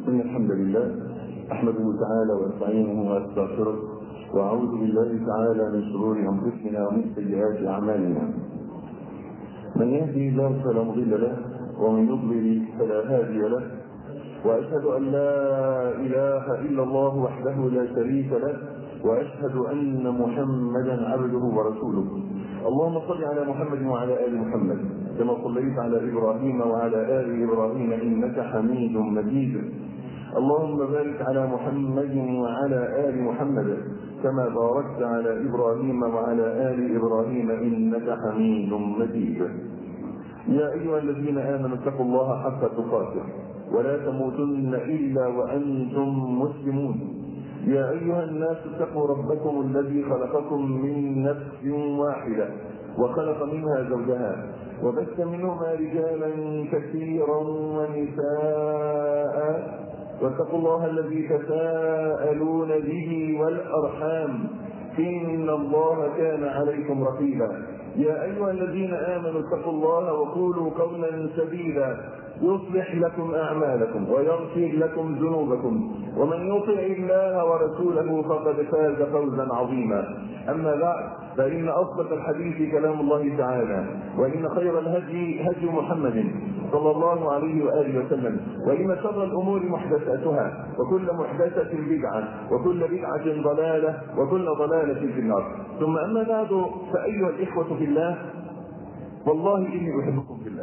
إن الحمد لله أحمده تعالى وأستعينه وأستغفره وأعوذ بالله تعالى من شرور أنفسنا ومن سيئات أعمالنا. من يهدي الله فلا مضل له ومن يضلل فلا هادي له، وأشهد أن لا إله إلا الله وحده لا شريك له، وأشهد أن محمدا عبده ورسوله. اللهم صل على محمد وعلى آل محمد كما صليت على إبراهيم وعلى آل إبراهيم إنك حميد مجيد. اللهم بارك على محمد وعلى آل محمد كما باركت على إبراهيم وعلى آل إبراهيم إنك حميد مجيد. يا أيها الذين آمنوا اتقوا الله حق تقاته ولا تموتن إلا وأنتم مسلمون. يا أيها الناس اتقوا ربكم الذي خلقكم من نفس واحدة وخلق منها زوجها وبث منهما رجالا كثيرا ونساء، واتقوا الله الذي تساءلون به والأرحام إن الله كان عليكم رقيبا. يا أيها الذين آمنوا اتقوا الله وقولوا قولا سديدا يصلح لكم أعمالكم ويغفر لكم ذنوبكم، ومن يطع الله ورسوله فقد فاز فوزا عظيما. أما بعد، فإن أصدق الحديث كلام الله تعالى، وإن خير الهدي هدي محمد صلى الله عليه وآله وسلم، وإن شر الأمور محدثاتها، وكل محدثة بدعة، وكل بدعة ضلالة، وكل ضلالة في النار. ثم أما بعد، فأيها الإخوة في الله، والله إني أحبكم في الله.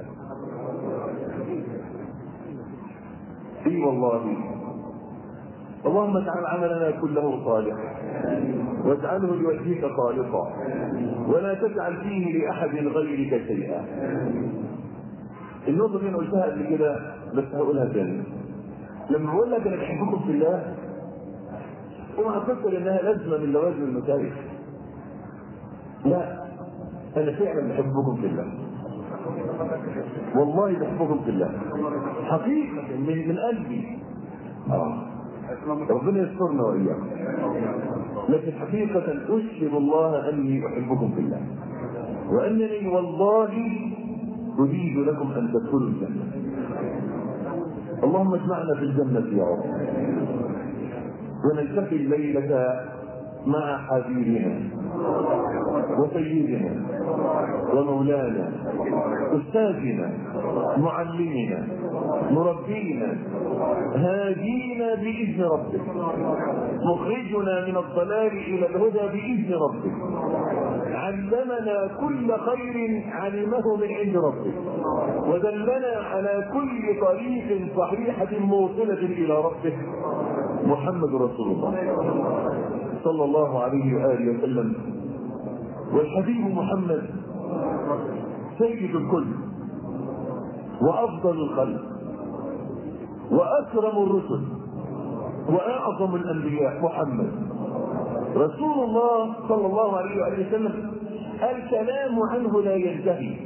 اي والله. اللهم اجعل عملنا كله صالحا واجعله لوجهك خالصا، ولا تجعل فيه لاحد غيرك شيئا. النقطه دي انا قلتها قبل كده بس هقولها تاني. لما بقول لك انا بحبكم في الله، اوعى تفكر انها لازمه من لوازم المسائل. لا، انا فعلا بحبكم في الله، والله بحبكم في الله حقيقة من قلبي. ربنا يسترنا وإياكم. لكن حقيقة أشهد الله أني أحبكم في الله، وأنني والله أريد لكم أن تدخلوا الجنة. اللهم اجمعنا في الجنة يا رب، ونلتقي الليلة مع حبيبنا وسيدنا ومولانا أستاذنا معلمنا مربينا هادينا بإذن ربك، مخرجنا من الضلال إلى الهدى بإذن ربك، علمنا كل خير علمه من عند ربك، ودلنا على كل طريق صحيحة موصلة إلى ربك، محمد رسول الله صلى الله عليه وآله وسلم. والحبيب محمد سيد الكل وأفضل الخلق وأكرم الرسل وأعظم الأنبياء محمد رسول الله صلى الله عليه وآله وسلم. الكلام عنه لا ينتهي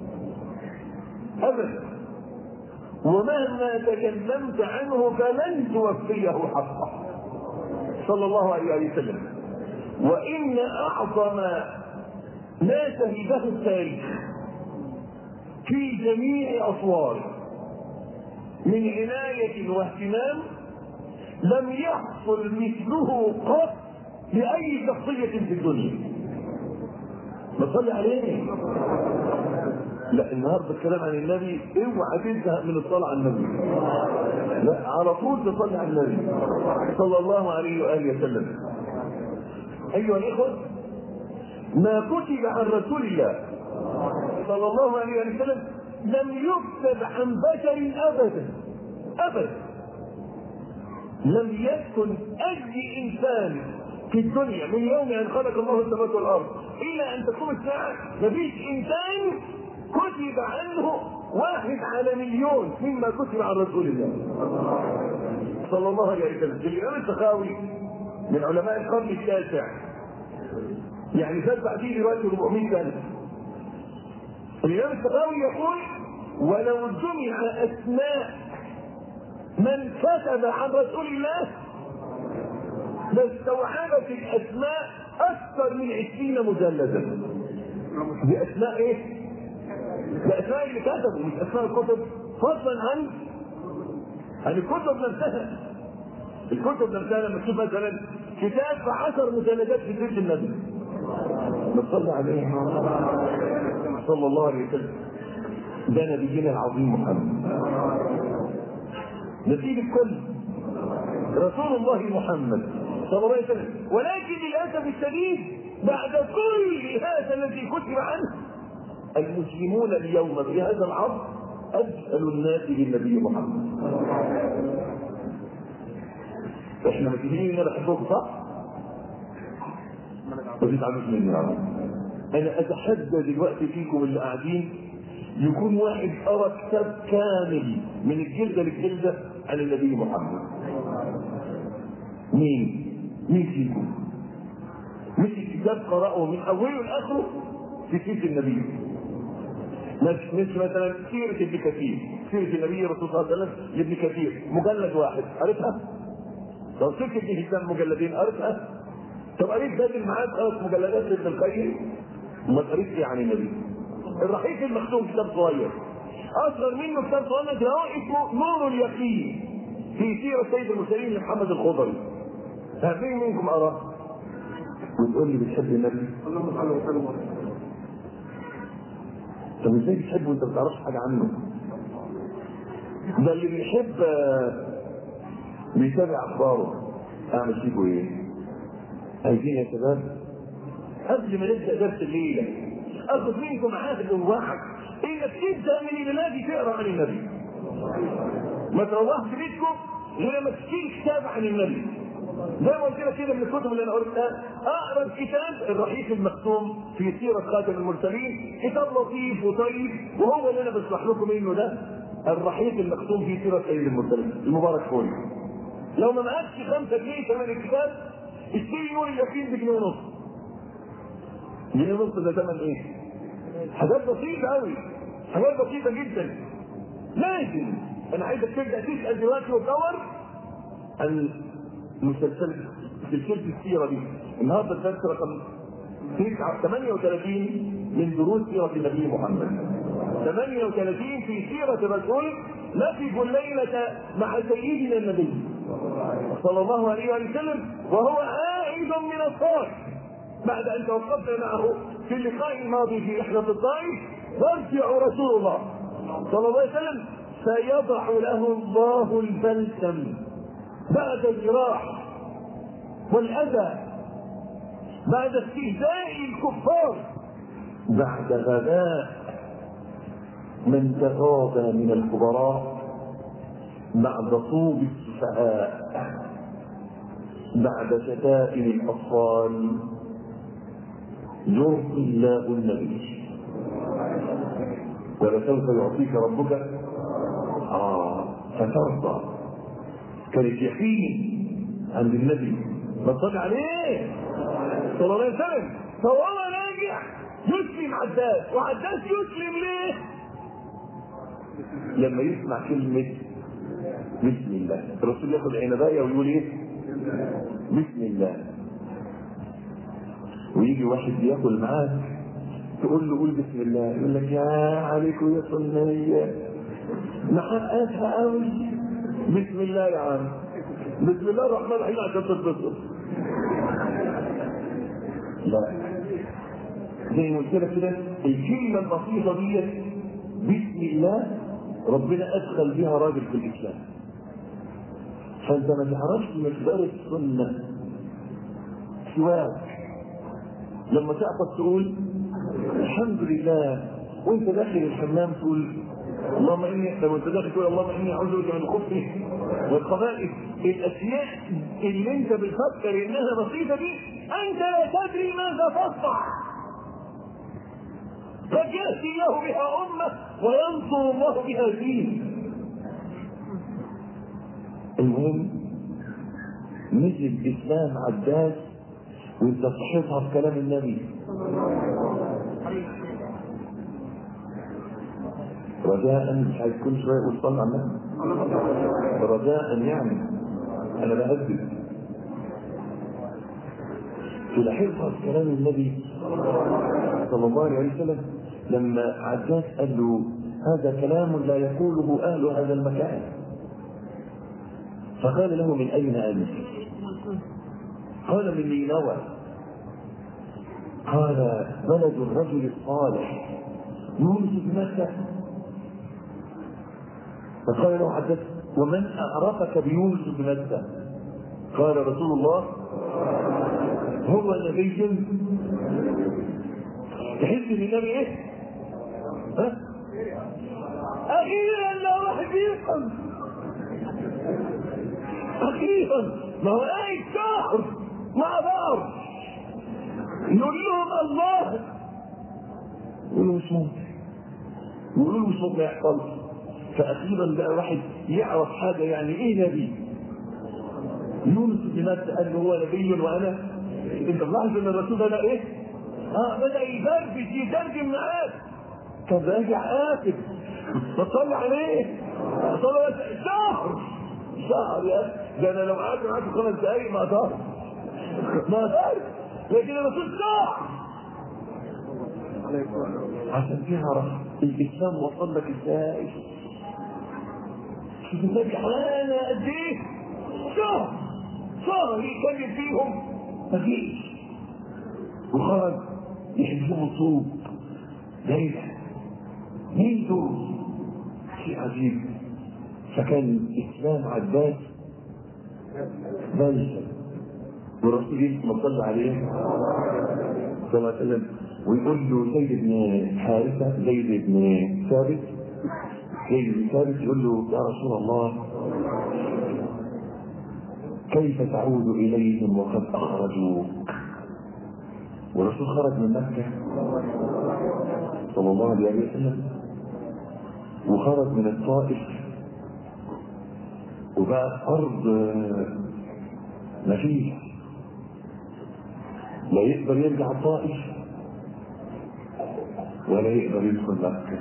أبدا، ومهما تكلمت عنه فلن توفيه حقه صلى الله عليه وآله وسلم. وإن أعظم ما شهده التاريخ في جميع أصواره من عناية واهتمام لم يحصل مثله قط لأي شخصية في الدنيا. نصلي عليه. لا، النهارده الكلام عن النبي، اوعى تزهق من الصلاة على النبي. لا، على طول تصلي على النبي صلى الله عليه وآله وسلم. أيها الإخوة، ما كتب عن رسول الله صلى الله عليه وسلم لم يكتب عن بشر أبدا أبدا. لم يكن أي إنسان في الدنيا من يوم أن خلق الله السماوات والأرض إلى أن تقوم الساعة مفيش إنسان كتب عنه 1 على مليون مما كتب عن رسول الله صلى الله عليه وسلم. الإمام السخاوي من علماء القرن التاسع، يعني تتبع فيه دلوقتي 400 سنة. الإمام السخاوي يقول: ولو جمع أسماء من كتب عن رسول الله لاستوعبت الأسماء أكثر من 20 مجلدا. بأسماء إيه؟ بأسماء اللي كتبوا، مش أسماء الكتب، فضلا عن يعني الكتب نفسها لما تشوف مثلا كتاب في 10 مجلدات في سيرة النبي، نصلي عليه صلى الله عليه وسلم. ده نبينا العظيم محمد، نسيب الكل رسول الله محمد صلى الله عليه وسلم. ولكن للاسف الشديد بعد كل هذا الذي كتب عنه، المسلمون اليوم في هذا العصر أجهل الناس بالنبي محمد. احنا متفقين ان بحبكم صح؟ ما تزعلوش مني يا رب. انا اتحدى دلوقتي فيكم اللي قاعدين يكون واحد قرا كتاب كامل من الجلده للجلده عن النبي محمد. مين فيكم؟ مش الكتاب قرأه من اوله لاخره في سيره النبي، مش مثلا سيره ابن كثير، سيره النبي الرسول صلى الله عليه وسلم لابن كثير مجلد واحد قريتها؟ لو سيره ابن هشام مجلدين قريتها؟ طب قريت زاد المعاد 5 مجلدات لابن القيم؟ ما قريتش ايه عن النبي؟ الرحيق المختوم كتاب صغير، اصغر منه كتاب صغير كده اسمه نور اليقين في سيره سيد المرسلين لمحمد الخضري. مين منكم قراه؟ وتقول لي بتحب النبي؟ اللهم صل وسلم. طب ازاي بتحبه وانت ما تعرفش حاجه عنه؟ ده اللي بيحب بيتابع اخباره. اعمل فيكم ايه؟ عايزين يا شباب قبل ما نبدا درس الليله اخذ منكم عهد ووعد انك تبدا من الليله تقرا عن النبي. ما تروحش بيتكم غير لما تشيل كتاب عن النبي. زي ما قلت لك كده من الكتب اللي انا قريتها، اقرا الكتاب الرحيق المختوم في سيره خاتم المرسلين، كتاب لطيف وطيب، وهو اللي انا بشرح لكم منه ده الرحيق المختوم في سيره سيد المرسلين المبارك فوري. لو ما معكش 5 جنيه ثمن الكتاب اشتري نور اليقين بجنيه ونص. جنيه ونص ده ثمن ايه؟ حاجات بسيطه قوي، حاجات بسيطه جدا. لازم انا عايزك تبدا تسال دلوقتي وتدور عن سلسله السيره دي. النهارده الدرس رقم 38 من دروس سيره النبي محمد. 38 في سيره الرسول نقف الليله مع سيدنا النبي صلى الله عليه وسلم وهو عائد من الطائف بعد ان توقفنا معه في اللقاء الماضي في رحله الطائف. يرجع رسول الله صلى الله عليه وسلم سيضع له الله البلسم بعد الجراح والاذى، بعد استهزاء الكفار، بعد غباء من تغاضى من الكبراء، بعد طوب السفهاء، بعد شتائم الاطفال، يرضي الله النبي ولسوف يعطيك ربك فترضى. كانت يقين عند النبي ما صلى عليه صلى الله عليه وسلم. فهو راجع يسلم عداس، وعداس يسلم ليه؟ لما يسمع كلمة بسم الله. الرسول ياخد عنباية ويقول ايه؟ بسم الله. ويجي واحد ياكل معاك تقول له قول بسم الله، يقول لك يا عليكم يا صنية محققها قوي. بسم الله يا عم، بسم الله الرحمن الرحيم عشان تتبسط. لا، زي ما قلت لك كده الكلمه البسيطه ديت بسم الله ربنا ادخل بها راجل في الاسلام. فانت ما تعرفش مقدار السنه سواك لما تعطس تقول الحمد لله، وانت داخل الحمام تقول اللهم اني، لو انت داخل تقول اللهم اني اعوذ بك من الخبث والخبائث. الاشياء اللي انت بتفكر انها بسيطه دي انت لا تدري ماذا تصنع. قد ياتي الله بها امه وينصر الله بها دين. المهم نزل اسلام عداس وانت صحيتها في كلام النبي رجاء. مش عايز كل شويه يقول صلى على النبي رجاء، يعني انا بهدد تلاحظها في كلام النبي صلى الله عليه وسلم لما عداس قال له هذا كلام لا يقوله اهل هذا المكان. فقال له من أين أنت؟ قال من نينوى. قال بلد الرجل الصالح يونس بن متى. فقال له حدث ومن أعرفك بيونس بن متى؟ قال رسول الله هو نبي. تحس ان النبي ايه؟ ها؟ اخيرا لا واحد يفهم. اخيرا ما هو قاعد شهر مع بعض يقول لهم الله، يقولوا مش ممكن، يقولوا مش ممكن يحصل. فاخيرا بقى واحد يعرف حاجه يعني ايه نبي. يونس بن متى قال له هو نبي وانا. انت ملاحظ ان الرسول ده ايه؟ بدا يترجم معاك. كان راجع قاتل بتصلي عليه صلى شهر يا ده انا لو قعدت معاك 5 دقايق ما اقدرش لكن الرسول شهر عشان تعرف الاسلام وصل لك ازاي. شوف النبي حاله قد ايه؟ شهر يتكلم فيهم مفيش. وخرج يحبهم صوب ليلة. مين دول؟ شيء عجيب. فكان الإسلام عباس بلسة والرسول يسمى صلى عليه صلى الله عليه وسلم ويقول له زيد بن حارثة زيد بن ثابت يقول له يا رسول الله كيف تعود إليهم وقد أخرجوك؟ والرسول خرج من مكة صلى الله عليه وسلم وخرج من الطائف وبقى أرض مفيش، لا يقدر يرجع الطائف ولا يقدر يدخل مكة.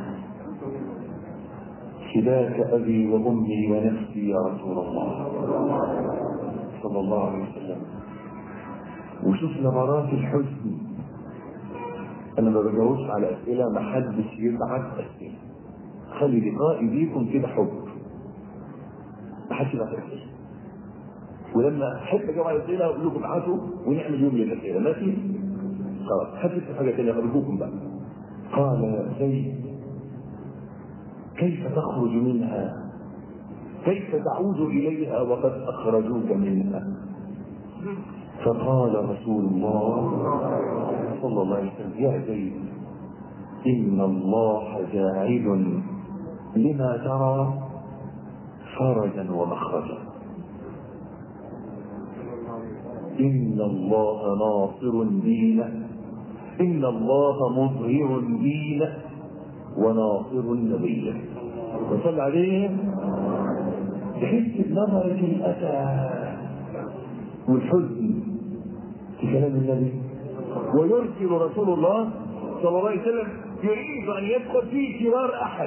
فداك أبي وأمي ونفسي يا رسول الله صلى الله عليه وسلم. وشوف نبرات الحزن. أنا ما بجاوبش على أسئلة ما حدش يبعت أسئلة. خلي لقائي بيكم كده حب. ما حدش يبعت أسئلة. ولما أحب أجاوب على أسئلة أقول لكم ابعتوا ونعمل يوم للأسئلة. ماشي؟ خلاص حدث حاجة ثانية أرجوكم بقى. قال زيد كيف تخرج منها؟ كيف تعود إليها وقد أخرجوك منها؟ فقال رسول الله صلى الله عليه وسلم يا زيد إن الله جاعل لما ترى فرجا ومخرجا. إن الله ناصر دينه، إن الله مظهر دينه وناصر نبيه. وصلى عليه تحس بنظرة الأسى والحزن في كلام النبي. ويرسل رسول الله صلى الله عليه وسلم يريد ان يدخل في جوار احد.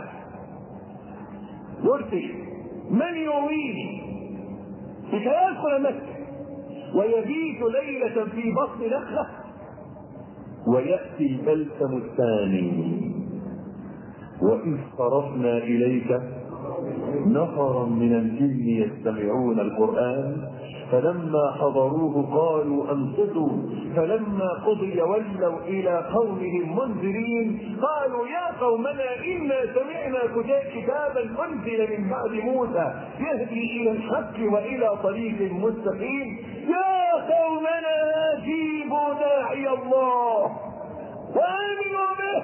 يرسل من يويه لكي يدخل مكه ويبيت ليله في بطن نخله وياتي البلسم الثاني. واذ صرفنا اليك نفرا من الجن يستمعون القرآن فلما حضروه قالوا أنصتوا فلما قضي ولوا إلى قومهم منذرين قالوا يا قومنا إنا سمعنا كتابا أنزل من بعد موسى يهدي إلى الحق وإلى طريق مستقيم يا قومنا أجيبوا داعي الله وآمنوا به.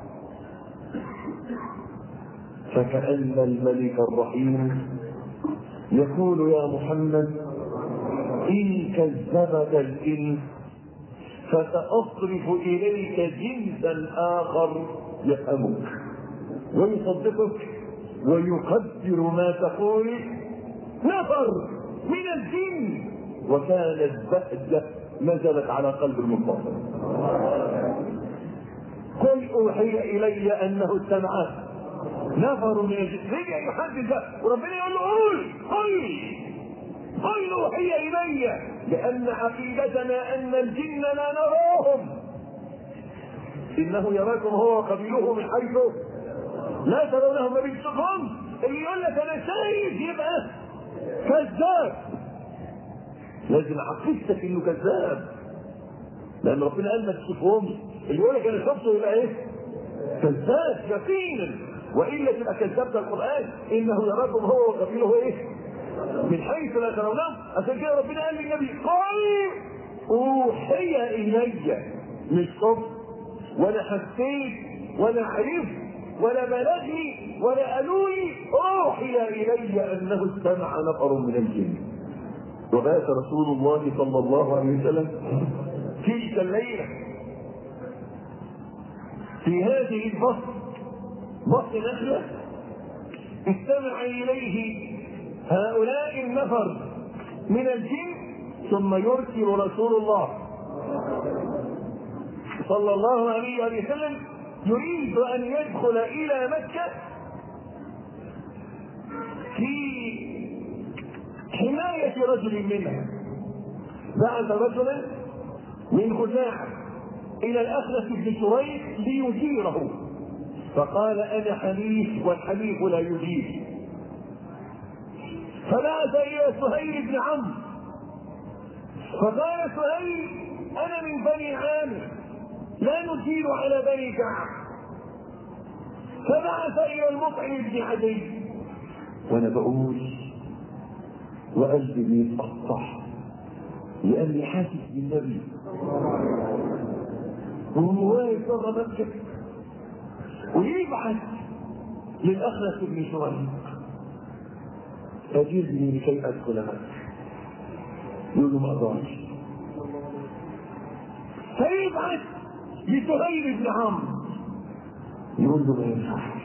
فكأن الملك الرحيم يقول يا محمد إن كذبك الإنس فسأصرف إليك جنسا آخر يفهمك ويصدقك ويقدر ما تقول نفر من الجن. وكانت بهجة نزلت على قلب المنتصر. قل أوحي إلي أنه استمع نفر من الجن. رجع يحدد بقى وربنا يقول له قل أوحي إلي لأن عقيدتنا أن الجن لا نراهم إنه يراكم هو وقبيله من حيث لا ترونهم. ما بيشوفهم اللي يقول لك أنا شايف يبقى كذاب، لازم احققك انه كذاب، لان ربنا قال ما تشوفهمش، اللي يقول لك انا شفته يبقى ايه؟ كذاب يقينا، والا تبقى كذاب. ده القران انه يراكم هو وقبيله ايه؟ من حيث لا ترونهم. عشان كده ربنا قال للنبي قال اوحي الي، مش شفت ولا حسيت ولا عرفت ولا بلغني ولا قالوا لي، اوحي الي انه استمع نفر من الجن. وبات رسول الله صلى الله عليه وسلم تلك الليله في هذه البسط، بسط نخله، استمع اليه هؤلاء النفر من الجن، ثم يرسل رسول الله صلى الله عليه وسلم يريد ان يدخل الى مكه في حمايه رجل منها. بعث رجلا من خزاعه الى الاخنس بن شريح ليجيره، فقال انا حليف والحليف لا يجير. فبعث الى سهيل بن عمرو فقال سهيل انا من بني عامر لا نجير على بني كعب. فبعث الى المطعم بن عدي، وانا بقول وقلبي بيتقطع لاني حاسس بالنبي وهو واقف بره مكه، ويبعث للاخنس بن شريح اجرني لكي ادخل مكه، يقول له ما اقدرش. فيبعث لسهيل بن عمرو يقول له ما ينفعش.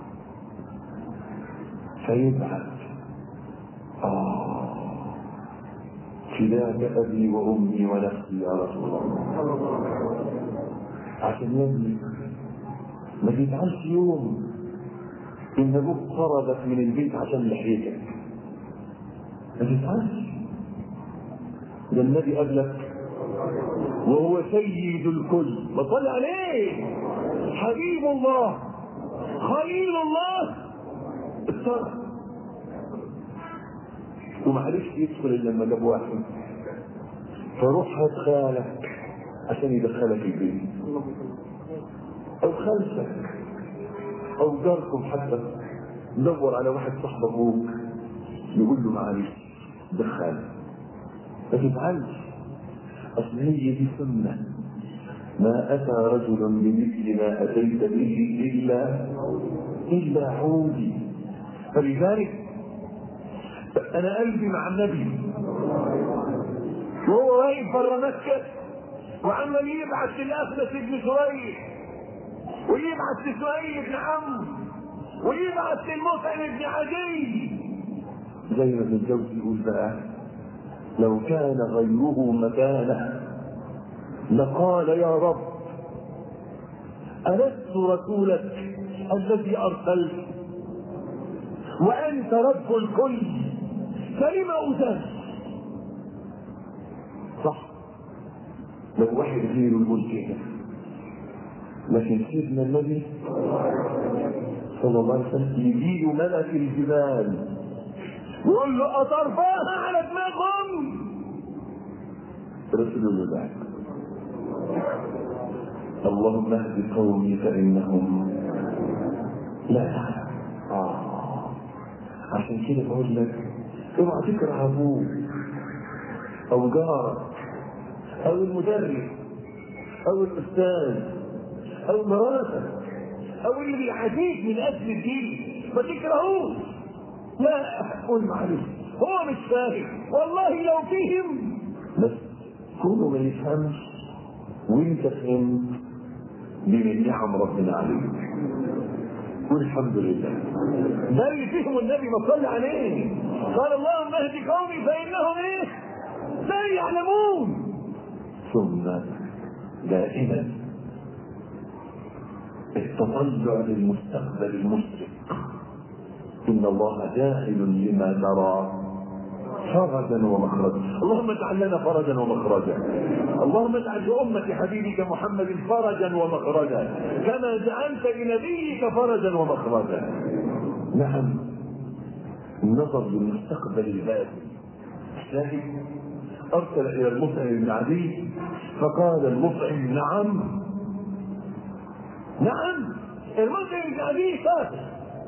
فيبعث فداك ابي وامي ونفسي يا رسول الله، عشان يبني ما تزعلش يوم ان ابوك طردك من البيت عشان لحيتك، ما تزعلش، ده النبي قبلك وهو سيد الكل، بصلي عليه حبيب الله خليل الله، اضطر ومعرفش يدخل الا لما جاب واحد، فروح هات خالك عشان يدخلك البيت، او خالتك او جاركم حتى، دور على واحد صاحب ابوك يقول له معلش دخلك، ما تزعلش، اصل هي دي سنه، ما اتى رجل بمثل ما اتيت به الا عودي. فلذلك انا قلبي مع النبي وهو واقف بره مكه وعمال يبعث للاخنس بن شريح ويبعث لسهيل بن عمرو ويبعث للمطعم بن عدي. زي ما ابن الجوزي يقول بقى لو كان غيره مكانه لقال يا رب ألست رسولك الذي أرسلت وأنت رب الكل فلم أذل. صح، لو واحد غير الملك كده، لكن سيدنا النبي صلى الله عليه وسلم يجيله ملك الجبال يقول له أترفعها على دماغهم؟ رسول الله اللهم اهد قومي فإنهم لا. عشان كده بقول لك اوعى تكره ابوك او جارك او المدرس او الاستاذ او مراتك او اللي بيعاديك من اجل الدين، ما تكرهوش، لا قول معلش هو مش فاهم، والله لو فهم بس كونه ما يفهمش وانت فهمت من نعم ربنا عليك، قول الحمد لله. ده اللي فيهم النبي ما صلى عليه، قال اللهم اهد قومي فانهم ايه؟ لا يعلمون. ثم دائما التطلع للمستقبل المشرق، ان الله جاعل لما ترى فرجا ومخرجا. اللهم اجعل لنا فرجا ومخرجا، اللهم اجعل لأمة حبيبك محمد فرجا ومخرجا كما جعلت لنبيك فرجا ومخرجا. نعم النظر للمستقبل الباذل. الشاهد ارسل الى المطعم بن عدي فقال المطعم نعم نعم. المطعم بن عدي كافر،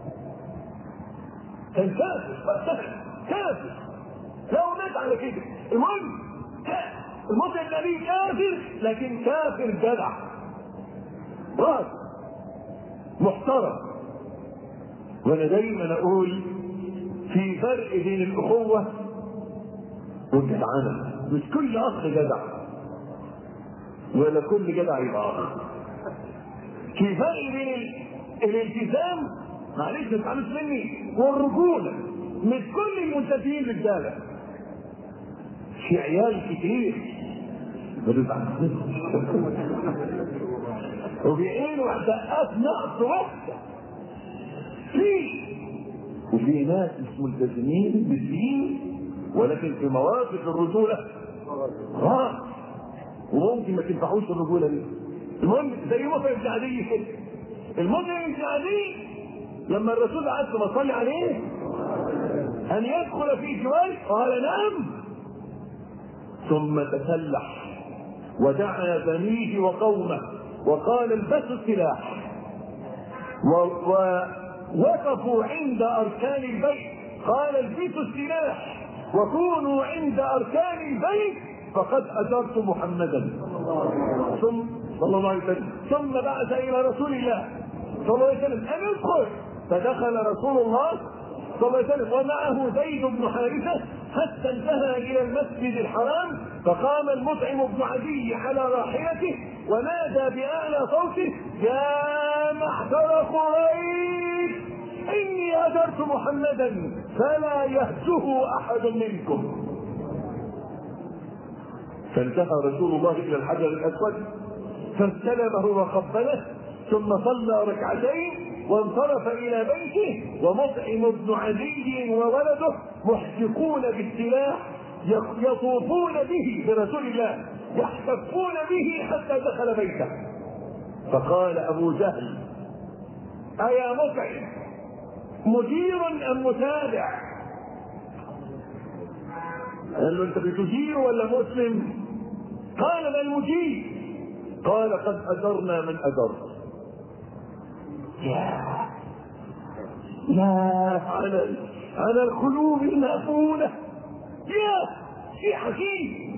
كان كافر لو مات على كده. المهم المطعم بن عدي كافر، لكن كافر جدع راجل محترم. وانا دايما اقول في فرق بين الاخوه والجدعنه. مش كل اخ جدع ولا كل جدع يبقى اخ. في فرق بين الالتزام، معلش ما تفهمش مني، والرجوله. مش كل الملتزمين رجاله، في عيال كتير وبيعينوا دقات نقص وحده وفي ناس مش ملتزمين بالدين ولكن في مواقف الرجوله غلط وممكن ما تنفعوش الرجوله دي. المهم زي مطعم بن عدي كده. المطعم بن عدي لما الرسول عز وجل صلى عليه ان يدخل في جواره قال نعم، ثم تسلح ودعا بنيه وقومه وقال البسوا السلاح ووقفوا عند اركان البيت. قال البسوا السلاح وكونوا عند اركان البيت فقد اجرت محمدا صلى الله عليه وسلم. ثم بعث الى رسول الله صلى الله عليه وسلم ان يدخل، فدخل رسول الله صلى الله عليه وسلم ومعه زيد بن حارثه حتى انتهى الى المسجد الحرام. فقام المطعم بن عدي على راحلته ونادى باعلى صوته يا معشر قريش اني هجرت محمدا فلا يهجه احد منكم. فانتهى رسول الله الى الحجر الاسود فاستلمه وقبله ثم صلى ركعتين وانصرف الى بيته ومطعم بن عدي وولده محدقون بالسلاح يطوفون به برسول الله يحتفون به حتى دخل بيته. فقال ابو جهل ايا مطعم مدير ام متابع؟ قال له انت بتجير ولا مسلم؟ قال بل مجير. قال قد اجرنا من اجرت. يا على القلوب المأفونة، يا شيء حكيم.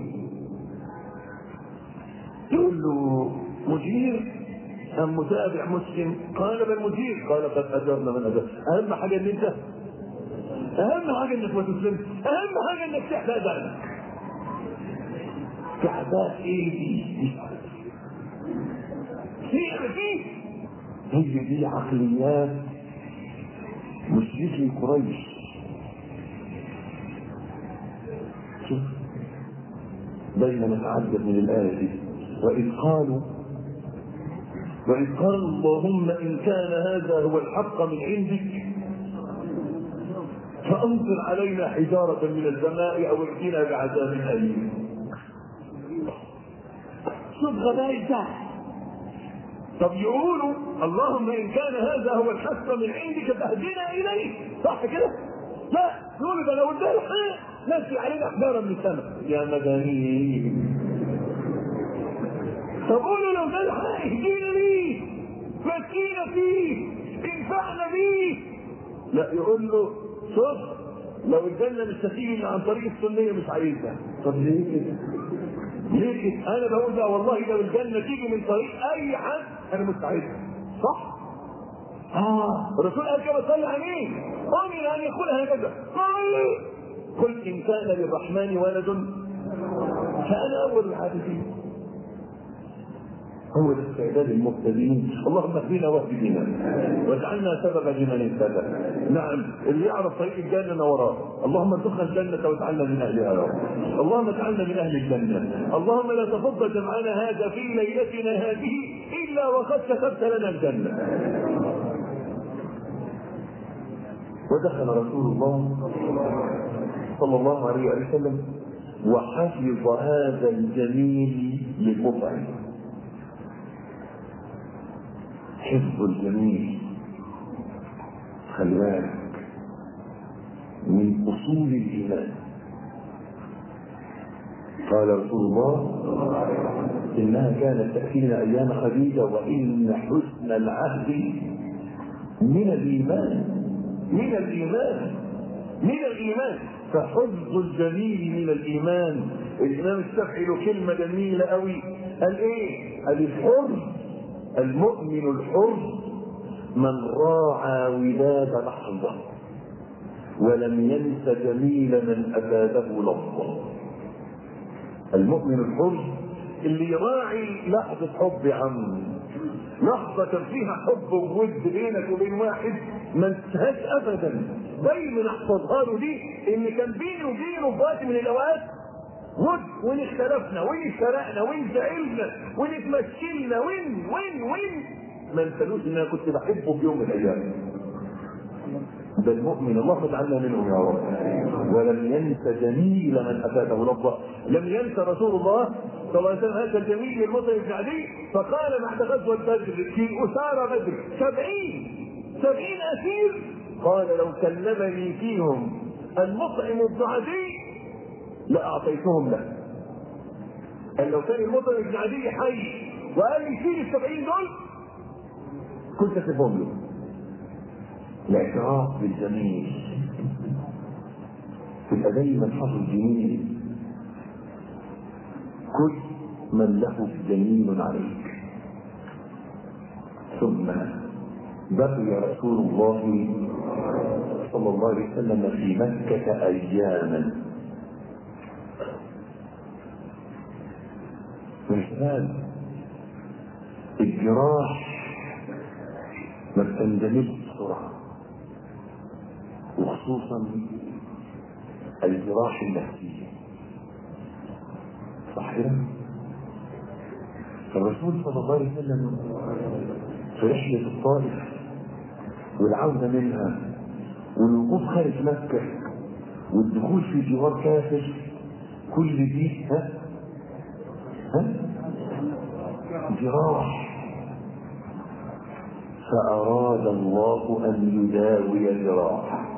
تقول له مجير ام متابع مسلم؟ قال بل مجير. قال قد اجرنا من اجرت. اهم حاجه ان انت، اهم حاجه انك ما تسلمش، اهم حاجه انك تحلق دقنك. كعبات ايدي فيه هي دي عقليات مشركي قريش. شوف دايما نتعجب من الايه دي. واذ قالوا اللهم ان كان هذا هو الحق من عندك فأمطر علينا حجارة من السماء أو ائتنا بعذاب أليم. شوف غباء ده. طب يقولوا اللهم إن كان هذا هو الحق من عندك فاهدنا إليه، صح كده؟ لا، يقولوا ده لو ده الحق نزل علينا حجارة من السماء. يا مجانين. طب قولوا لو ده الحق اهدينا ليه، مسكينا فيه، انفعنا بيه. لا، يقول له شوف لو الجنه مش هتيجي عن طريق السنيه مش عايزها. طب ليه كده؟ ليه كده؟ انا بقول ده والله لو الجنه تيجي من طريق اي حد انا مستعدها، صح؟ الرسول قال كما صلى عليه امر ان يقول هكذا قل ان كان للرحمن ولد فانا اول العابدين. هو الاستعداد المهتدين. اللهم اهدنا واهد بنا واجعلنا سببا لمن اهتدى. نعم، اللي يعرف طريق الجنه وراه. اللهم ارزقنا الجنه واجعلنا من اهلها يا رب. اللهم اجعلنا من اهل الجنه. اللهم لا تفضل جمعنا هذا في ليلتنا هذه الا وقد كتبت لنا الجنه. ودخل رسول الله صلى الله عليه وسلم وحفظ هذا الجميل للمطعم. حفظ الجميل، خلي بالك من أصول الإيمان. قال رسول الله إنها كانت تأتينا أيام خديجة وإن حسن العهد من الإيمان. من الإيمان، من الإيمان، فحفظ الجميل من الإيمان. الإمام الشافعي له كلمة جميلة قوي، قال إيه؟ قال الحر، المؤمن الحر من راعى ولاد لحظة ولم ينس جميل من أفاده لفظة. المؤمن الحر اللي يراعي لحظة حب يا عم، لحظة كان فيها حب وود بينك وبين واحد ما انتهاش ابدا، دايما احفظها له دي، ان كان بيني وبينه في وقت من الاوقات ود، وان اختلفنا وان اشترقنا وان زعلنا وان اتمشينا وين ما انسالوش ان انا كنت بحبه في يوم من الايام. ده المؤمن، الله اجعلنا منهم يا رب. ولم ينس جميل من افاده لفظه. لم ينس رسول الله صلى الله عليه وسلم هذا الجميل المطعم بن عدي، فقال بعد غزوه بدر في اسارى بدر 70 اسير، قال لو كلمني فيهم المطعم بن عدي لاعطيتهم له. قال لو كان المطعم بن عدي حي وقال لي شيل ال70 دول كنت اسيبهم له. الاعتراف بالجميل، تبقى دايما حافظ جميل، كل من له جميل عليك. ثم بقي رسول الله صلى الله عليه وسلم في مكة أياما. مثال الجراح ما بتندمجش بسرعة، وخصوصا الجراح النفسية، صح كده؟ الرسول صلى الله عليه وسلم في رحلة الطائف والعودة منها والوقوف خارج مكة والدخول في جوار كافر، كل دي جراح. فأراد الله أن يداوي جراح.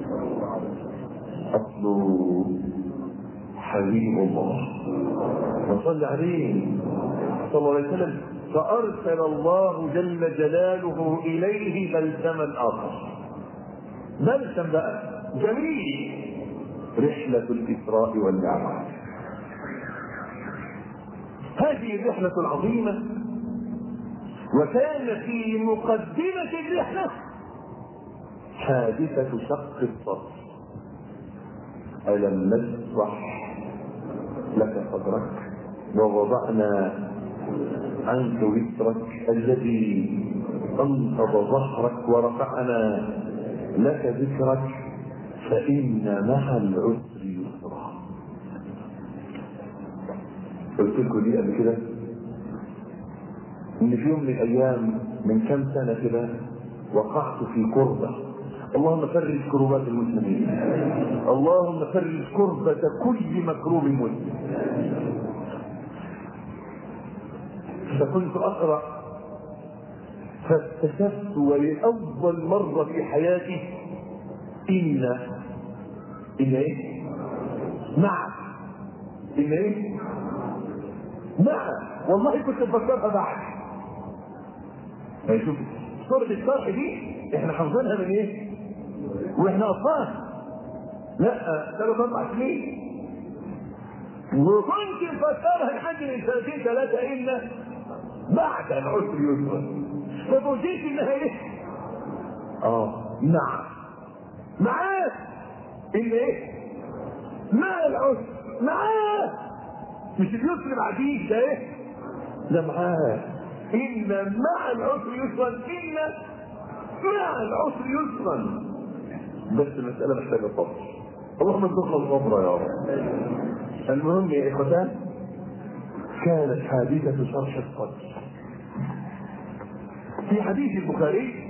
أصله حبيب الله وصلى عليه صلى الله عليه وسلم، فأرسل الله جل جلاله إليه بلسما آخر. بلسم بقى جميل، رحلة الإسراء والمعراج. هذه الرحلة العظيمة، وكان في مقدمة الرحلة حادثة شق الصدر. ألم نشرح لك صدرك ووضعنا عنك وزرك الذي أنقض ظهرك ورفعنا لك ذكرك فإن مع العسر يسرا. قلت لكم دي قبل كده ان في يوم من الايام من كم سنه كده وقعت في كربه. اللهم فرج كربات المسلمين، اللهم فرج كربة كل مكروب مسلم. فكنت اقرا فاكتشفت ولاول مره في حياتي ان ايه نعم، ان ايه نعم، والله كنت بفكرها بعد. شوف سورة الشرح دي احنا حافظينها من ايه؟ واحنا اطفال، لا 3-4 سنين، وكنت مفكرها لحد من 2-3 الا بعد العسر يسرا. فبوجيت انها ايه؟ نعم، معاه ان ايه؟ مع العسر، معاه، مش اليسر بعديه ده ايه؟ ده معاه. إن مع العسر يسرا، إن مع العسر يسرا. بس المسألة محتاجة صبر. اللهم ارزقنا الصبر يا رب. المهم يا إخوتان، كانت حادثة شرح الصدر. في حديث البخاري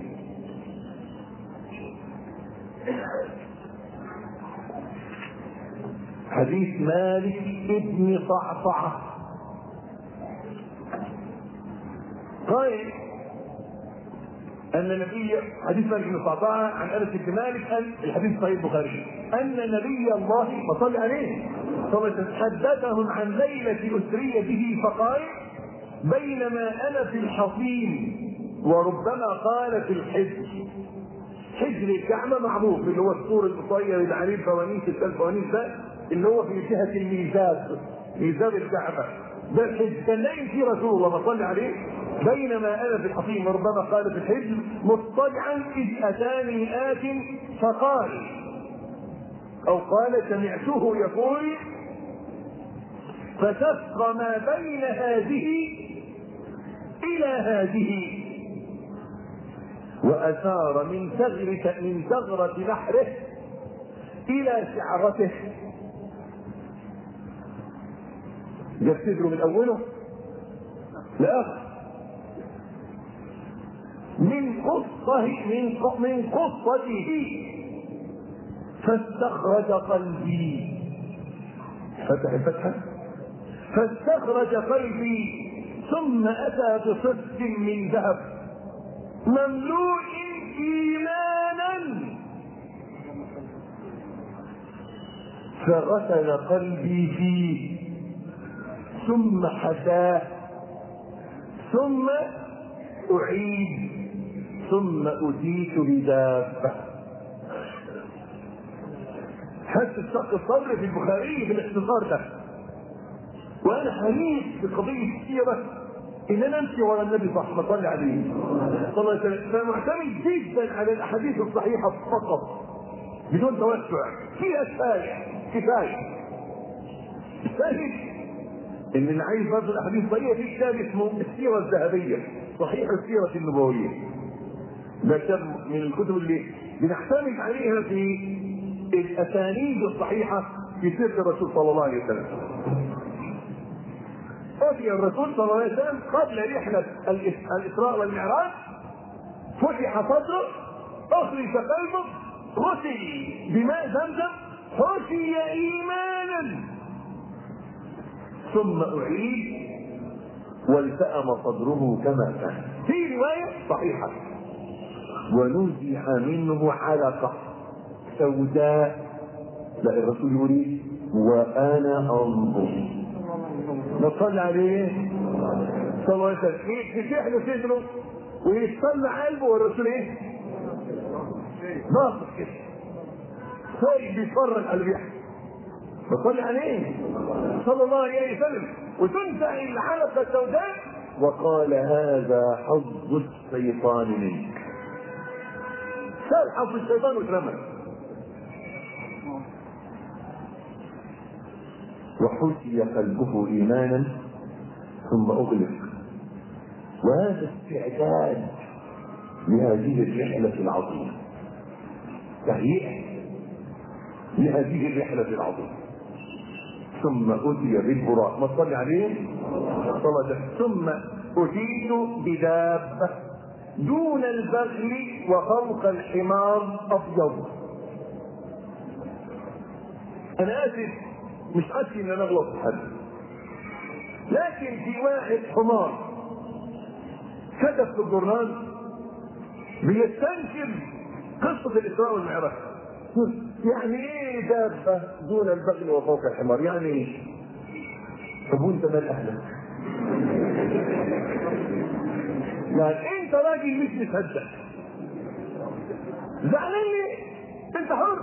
حديث مالك ابن صعصعة قال ان النبي حديث مالك بن صعصعه عن انس بن مالك الحديث صحيح البخاري ان نبي الله صلى عليه حدثهم عن ليله اسري به فقال: بينما انا في الحصين، وربما قال في الحجر. حجر الكعبه معروف اللي هو السور القصير اللي عليه الفوانيس، الفوانيس ده اللي هو في جهه الميزاب، ميزاب الكعبه ده الحجر. كان نايم فيه رسول الله صلى عليه بينما انا في الحصين، وربما قال في الحجر مضطجعا اذ اتاني ات فقال، او قال سمعته يقول: فشق ما بين هذه الى هذه، واثار من ثغرة بحره الى شعرته. جاب صدره من اوله لاخر، من قصته فاستخرج قلبي. فتح الفتحة، فاستخرج قلبي، ثم اتى بصدق من ذهب مملوء ايمانا فغسل قلبي فيه، ثم حشاه، ثم اعيد، ثم اتيت بدابه. حس الشق الصدر في البخاري بالاختصار ده. وانا حريص بقضيه السيره ان انا امشي ورا النبي صلى الله عليه وسلم، فمعتمد جدا على الاحاديث الصحيحه فقط بدون توسع فيها كفايه. الثالث ان اللي عايز برضه الاحاديث الصحيحه في كتاب اسمه السيره الذهبيه، صحيح السيره النبويه. ده كتاب من الكتب اللي بنعتمد عليها في الاسانيد الصحيحه في سيره الرسول صلى الله عليه وسلم. أتي الرسول صلى الله عليه وسلم قبل رحلة الإسراء والمعراج، فتح صدره، أخرج قلبه، غسل بماء زمزم، حشي إيمانا، ثم أعيد والتأم صدره كما كان. في رواية صحيحة: ونزع منه علقة سوداء. لا، الرسول يقول: وأنا أنظر. نصلي عليه صلى الله عليه وسلم، يفتح له صدره ويتصلى قلبه، والرسول ايه؟ باصص كده، سايق بيتفرج على اللي بيحصل. نصلي عليه صلى الله عليه وسلم، وتنزع الحلقه السوداء وقال: هذا حظ الشيطان منك. شال حظ الشيطان واترمى. وحشي قلبه ايمانا ثم اغلق. وهذا استعداد لهذه الرحله العظيمه، تهيئه لهذه الرحله العظيمه. ثم اتي بالبراق، ما صلي عليه صلاه، ثم اتيت بدابه دون البغل وفوق الحمار ابيض. انا اسف، مش قصدي ان انا اغلط في حد، لكن في واحد حمار كتب في الجورنال بيستنكر قصه الاسراء والمعراج. يعني ايه دابه دون البغل وفوق الحمار؟ يعني ايه؟ طب وانت مال اهلك؟ يعني انت راجل مش مصدق، زعلان ليه؟ انت حر.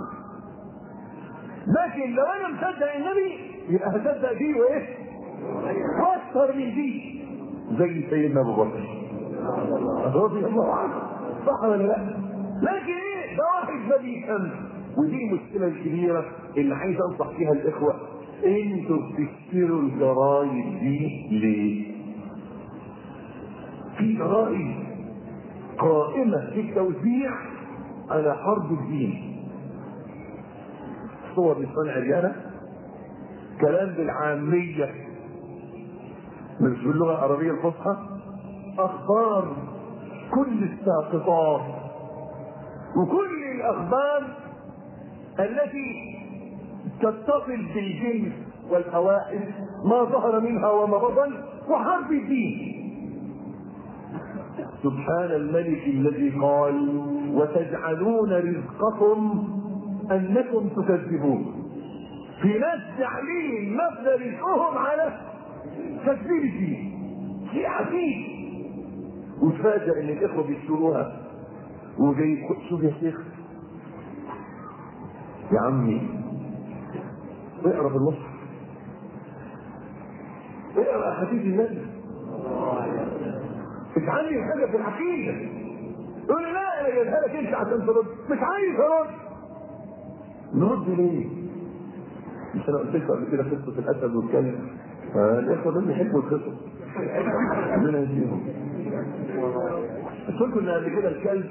لكن لو انا مصدق النبي يبقى هصدق دي وايه؟ واكثر من دي، زي سيدنا ابو بكر رضي الله عنه، صح ولا لا؟ لكن ايه؟ ده واحد ما بيفهمش، ودي المشكله الكبيره اللي عايز انصح فيها الاخوه. انتوا بتشتروا الجرايد دي ليه؟ في جرائد قائمه في التوزيع على حرب الدين، صور لصنع الرجاله، كلام بالعاميه مش باللغه العربيه الفصحى، اخبار كل الساقطات وكل الاخبار التي تتصل بالجنس والفواحش ما ظهر منها وما بطن وحرب الدين. سبحان الملك الذي قال وتجعلون رزقكم انكم تكذبون. في ناس جعلين مبنى رزقهم على تكذيب فيه، شيء عجيب. وتفاجئ ان الاخوه بيشتروها وجاي شوف يا شيخ يا عمي اقرا بالمصحف، اقرا حديث النبي، اتعلم حاجه في العقيده. يقول لي لا انا جايبها لك انت عشان ترد، مش عايز ارد. نرد ليه؟ مش انا قلت لك قبل كده قصه الاسد والكلب؟ الاخوه دول بيحبوا القصص ربنا يهديهم. قلت لكم ان قبل كده الكلب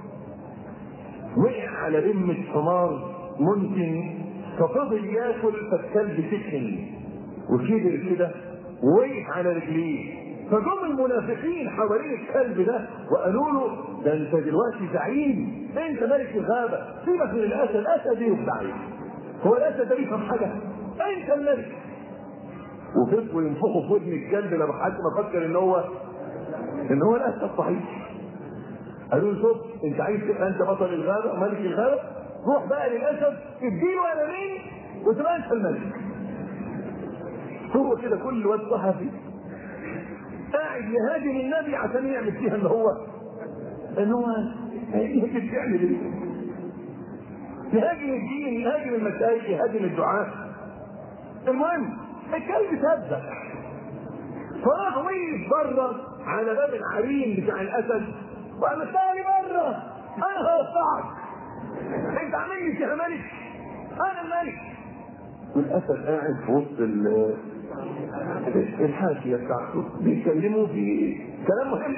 وقع على رمه حمار ممكن، ففضل ياكل، فالكلب سخن وكبر كده ووقف على رجليه. فجم المنافقين حوالين الكلب ده وقالوا له ده انت دلوقتي زعيم، انت ملك الغابه، سيبك من الاسد، الاسد يخدع عليك، هو الاسد ده بيفهم حاجه؟ انت الملك. وفضلوا ينفخوا في ودن الكلب لما حد ما فكر ان هو الاسد صحيح. قالوا له شوف انت عايز تبقى انت بطل الغابه وملك الغابه، روح بقى للاسد اديله قلمين وتبقى انت الملك. هو كده كل واد صحفي قاعد يهاجم النبي عشان يعمل فيها ان هو يهاجم، يعمل ايه؟ يهاجم الدين، يهاجم المشايخ، يهاجم الدعاة. المهم الكلب صدق، فراح وقف بره على باب الحريم بتاع الاسد وقال تعالي بره انا هرفعك، انت عامل لي فيها ملك، انا الملك. والاسد قاعد في وسط الحاشيه بتاعته بيتكلموا في كلام مهم.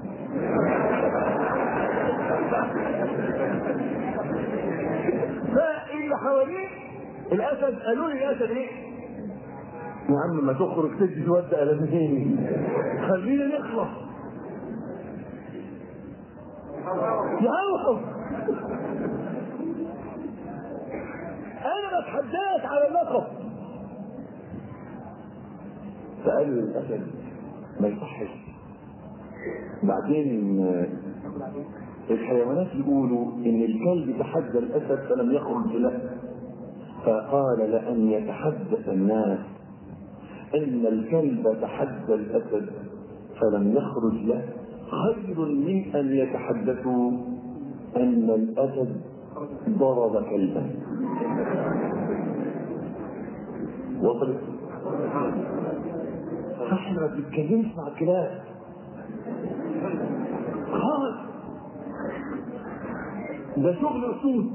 فاللي حواليه الاسد قالوا لي الاسد ايه؟ يا عم ما تخرج تدي تودي قلمين، خلينا نخلص يا عم. انا بتحداك على اللقب. فقال الاسد ما يصحش. بعدين الحيوانات يقولوا ان الكلب تحدى الاسد فلم يخرج له، فقال لان يتحدث الناس ان الكلب تحدى الاسد فلم يخرج له خير من ان يتحدثوا ان الاسد ضرب كلبا. وصلت؟ احنا ما بنتكلمش مع الكلاب خالص، ده شغل اسود.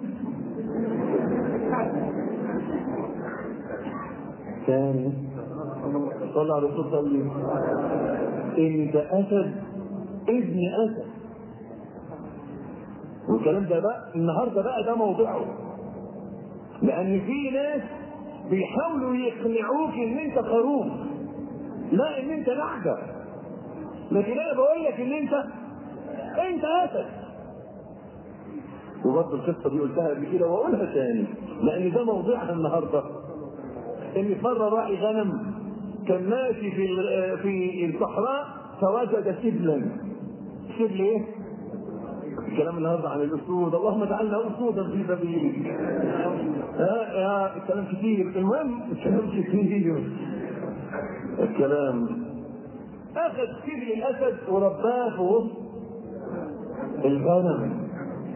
ثاني صلى على الرسول صلى الله عليه وسلم انت اسد ابن اسد. والكلام ده بقى النهارده بقى ده موضوعه، لان في ناس بيحاولوا يقنعوك ان انت خروف، لا ان انت نعجه، لكن انا بقول لك ان انت اسد. وبرضه القصه دي قلتها قبل كده واقولها تاني لان ده موضوعها النهارده. ان مره راعي غنم كان ماشي في الصحراء فوجد سبلا. سبل ايه؟ الكلام النهارده عن الاسود، اللهم اجعلنا اسودا في سبيلك. يا الكلام كتير. المهم الكلام كتير. الكلام اخذ سبل الاسد ورباه في وسط الغنم.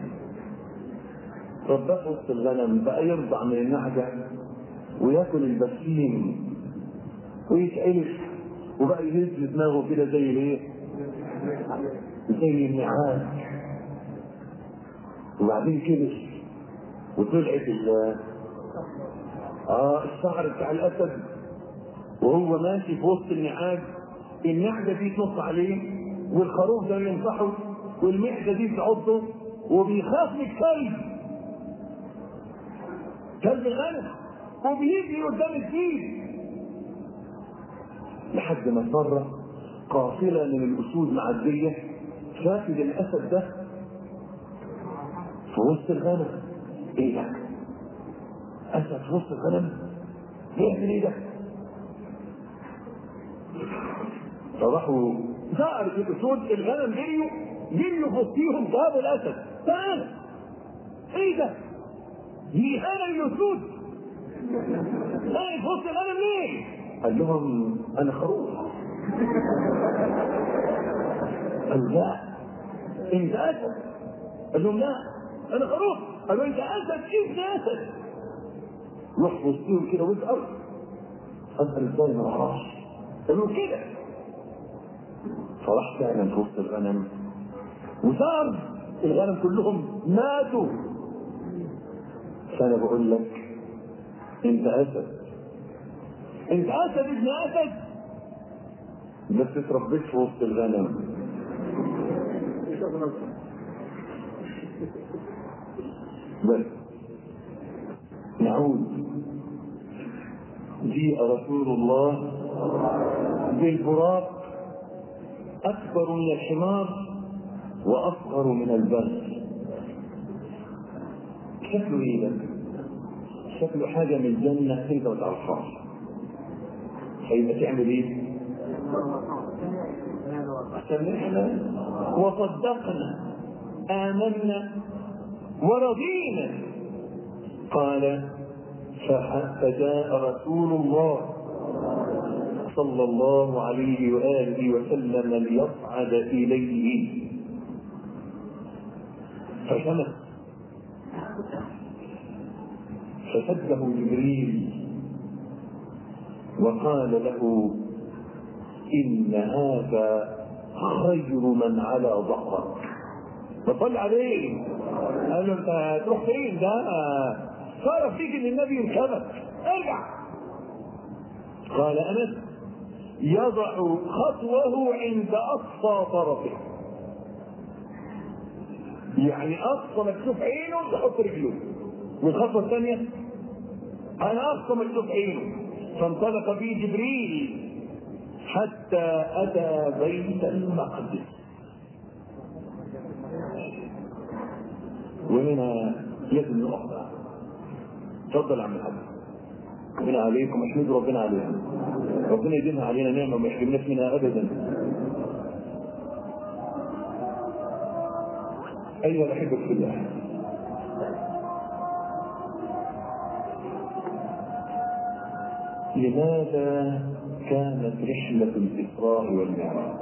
رباه في وسط الغنم بقى يرضع من النعجه وياكل البسيم ويتعلف وبقى يهز دماغه كده زي الايه؟ زي النعاج. وبعدين كبر وطلعت الشعر بتاع الاسد وهو ماشي في وسط النعاج. النعجه دي تنص عليه والخروف ده ينصحه والمعده دي تعضه وبيخاف من الكلب، كلب الغنم، وبيجي قدام الدين. لحد ما مره قافله من الاسود معديه شافت الاسد ده في وسط الغنم. ايه ده؟ اسد في وسط الغنم بيعمل ايه ده؟ فراحوا ظهرت الاسود، الغنم جريوا جيلوا فوقيهم جابوا الاسد. تعال ايه ده؟ دي انا الاسود ايه فوق الغنم ليه؟ قال لهم انا خروف. قال لا انت اسد. قال لهم لا انا خروف. قالوا انت اسد انت اسد. روح وسطيهم كده وانت ارض. اسال ازاي ما اعرفش. قالوا كده. فراح فعلا في وسط الغنم وصار الغنم كلهم ماتوا. فانا بقول لك انت اسد، انت اسد ابن اسد، بس اتربيت في وسط الغنم. بس نعود. جيء رسول الله بالبراق اكبر من الحمار واصغر من البغل. شكله ايه ده؟ شكله حاجه من الجنه انت ما تعرفهاش. هيبقى تعمل ايه؟ سمعنا وصدقنا آمنا ورضينا. قال فجاء رسول الله صلى الله عليه وآله وسلم ليصعد إليه فشمس فشده جبريل وقال له إن هذا خير من على ظهرك. فصل عليه قال له انت تروح فين؟ ده صار فيك ان النبي يركبك ارجع. قال انس يضع خطوه عند اقصى طرفه، يعني اقصى مكتوب عينه تحط رجله، والخطوه الثانيه على اقصى مكتوب عينه. فانطلق به جبريل حتى اتى بيت المقدس. وهنا لازم نقف بقى. اتفضل يا عم الحاج. ربنا عليكم، احمدوا ربنا علينا. ربنا يديمها علينا نعمه وما يحرمناش منها ابدا. ايها الاحبه في الله، لماذا كانت رحله الاسراء والمعراج؟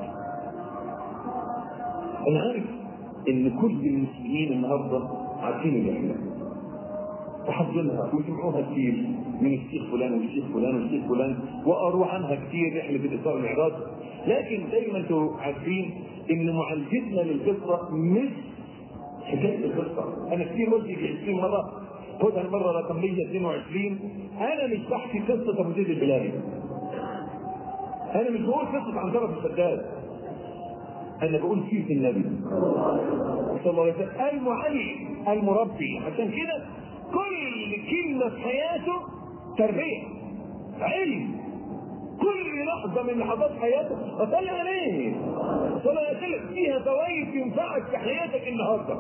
انا عارف ان كل المسلمين النهارده عارفين الرحله وحافظينها وسمعوها كتير من الشيخ فلان والشيخ فلان والشيخ فلان وقروا عنها كتير رحله الاسراء والمعراج. لكن زي ما انتم عارفين ان معالجتنا للقصه مش حكايه القصه. انا كتير قلت يجي 20 مره، خدها المره رقم 122. انا مش بحكي قصه ابو زيد البلالي، انا مش بقول قصه عن طرف السداد، انا بقول سيره النبي صلى الله عليه وسلم المعلم المربي. عشان كده كل كلمه في حياته تربيه علم، كل لحظه من لحظات حياته فصلي عليه صلى الله عليه وسلم فيها فوائد تنفعك في حياتك النهارده.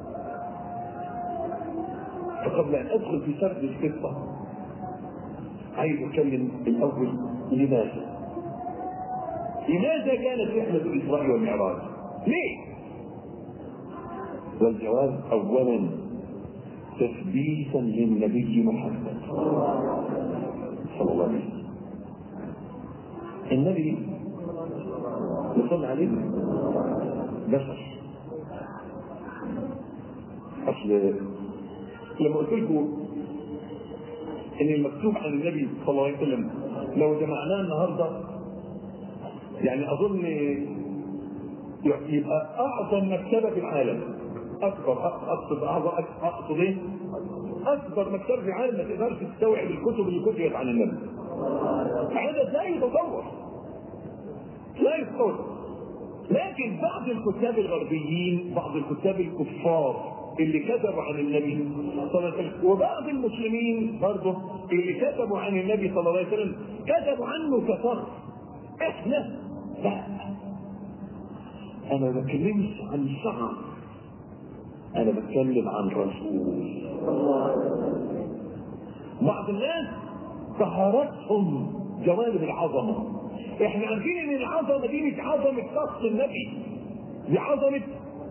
فقبل ان ادخل في سرد القصه عايز اتكلم الاول لماذا كانت رحلة الإسراء والمعراج؟ ليه؟ والجواب أولا تثبيتا للنبي محمد صلى الله عليه وسلم. النبي يصلي عليه بشر. أصل لما قلت لكم إن المكتوب عن النبي صلى الله عليه وسلم لو جمعناه النهارده يعني اظن يبقى اعظم مكتبه في العالم. اقصد ايه؟ اكبر مكتبه في العالم ما تقدرش تستوعب الكتب اللي كتبت عن النبي. هذا لا يتصور، لا يتصور. لكن بعض الكتاب الغربيين، بعض الكتاب الكفار اللي كتبوا عن النبي صلى الله عليه وسلم، وبعض المسلمين برضه اللي كتبوا عن النبي صلى الله عليه وسلم كتبوا عنه كفر. احنا لا، انا ما بتكلمش عن شخص، انا بتكلم عن رسول. بعض الناس طهرتهم جوانب العظمه. احنا عارفين ان العظمه دي مش عظمه شخص النبي، دي عظمه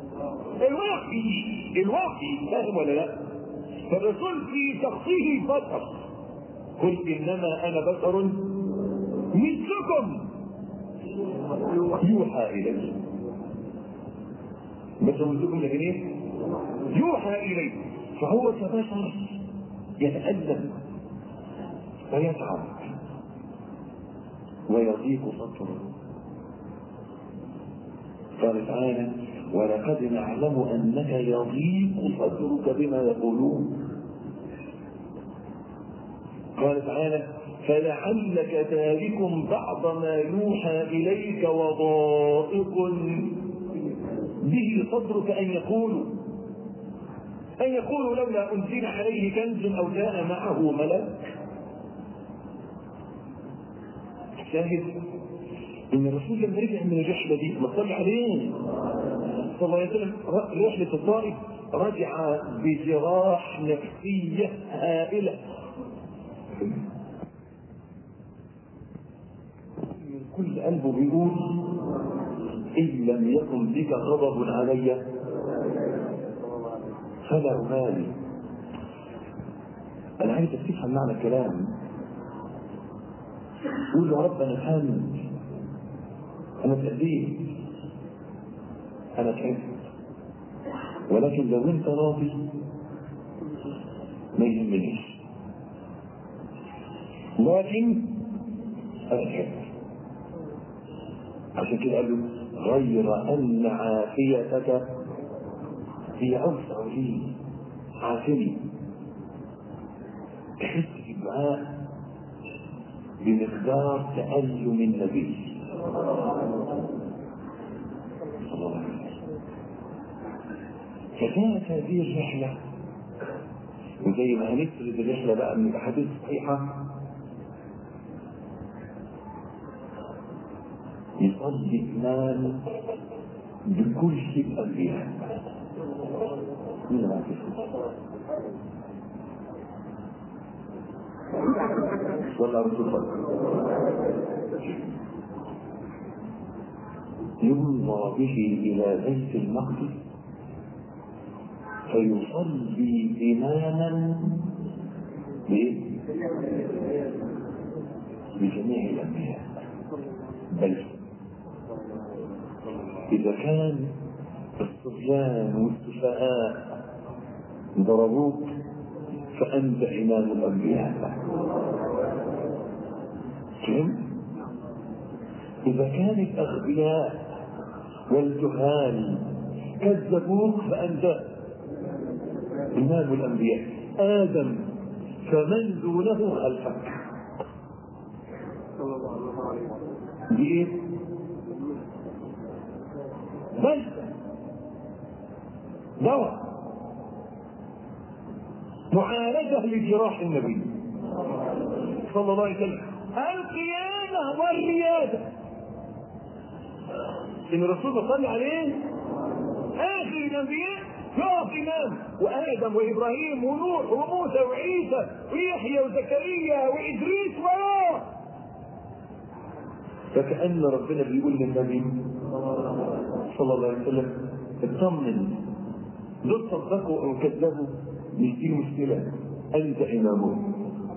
الوحي فاهم ولا لا؟ فالرسول في شخصه بشر، قل انما انا بشر مثلكم يوحى الي. بشر مثلكم لكن ايه؟ يوحى الي. فهو كبشر يتألم ويتعب ويضيق صدره. قال تعالى ولقد نعلم انك يضيق صدرك بما يقولون. قال تعالى فلعلك تارك بعض ما يوحى اليك وضائق به صدرك ان يقولوا لولا انزل عليه كنز او جاء معه ملك. شاهد ان الرسول لما رجع من الرحله دي ما صلى عليه صلى الله عليه وسلم رحله الطائف رجع بجراح نفسيه هائله من كل قلبه بيقول ان لم يكن بك غضب علي فلا أبالي. أنا عايزك تفهم معنى الكلام. قول يا رب أنا فهمت، أنا اتأذيت، أنا تعبت، ولكن لو أنت راضي ما يهمنيش، لكن أنا تعبت. عشان كده قال له غير أن عافيتك هي أوسع لي، عافني. تحس في الدعاء بمقدار تألم النبي صلى الله عليه وسلم. فكانت هذه الرحلة، وزي ما هنسرد الرحلة بقى من الأحاديث الصحيحة، يصلي إمام بكل الأنبياء. مين ما صلى على رسول الله. يمضى به إلى بيت المقدس فيصلي إماما بجميع الأنبياء. بل إذا كان الصبيان والسفهاء ضربوك فأنت إمام الأنبياء. فهمت؟ إذا كان الأغبياء والجهال كذبوك فأنت إمام الأنبياء. آدم فمن دونه خلفك. بإيه؟ بل دواء معالجة لجراح النبي صلى الله عليه وسلم. القيادة والريادة. إن الرسول صلى عليه آخر الأنبياء يقف إمام، وآدم وإبراهيم ونوح وموسى وعيسى ويحيى وزكريا وإدريس ونوح. فكأن ربنا بيقول للنبي صلى الله عليه وسلم اطمن، دول صدقوا أو كذبوا مش دي المشكلة، أنت إمامهم.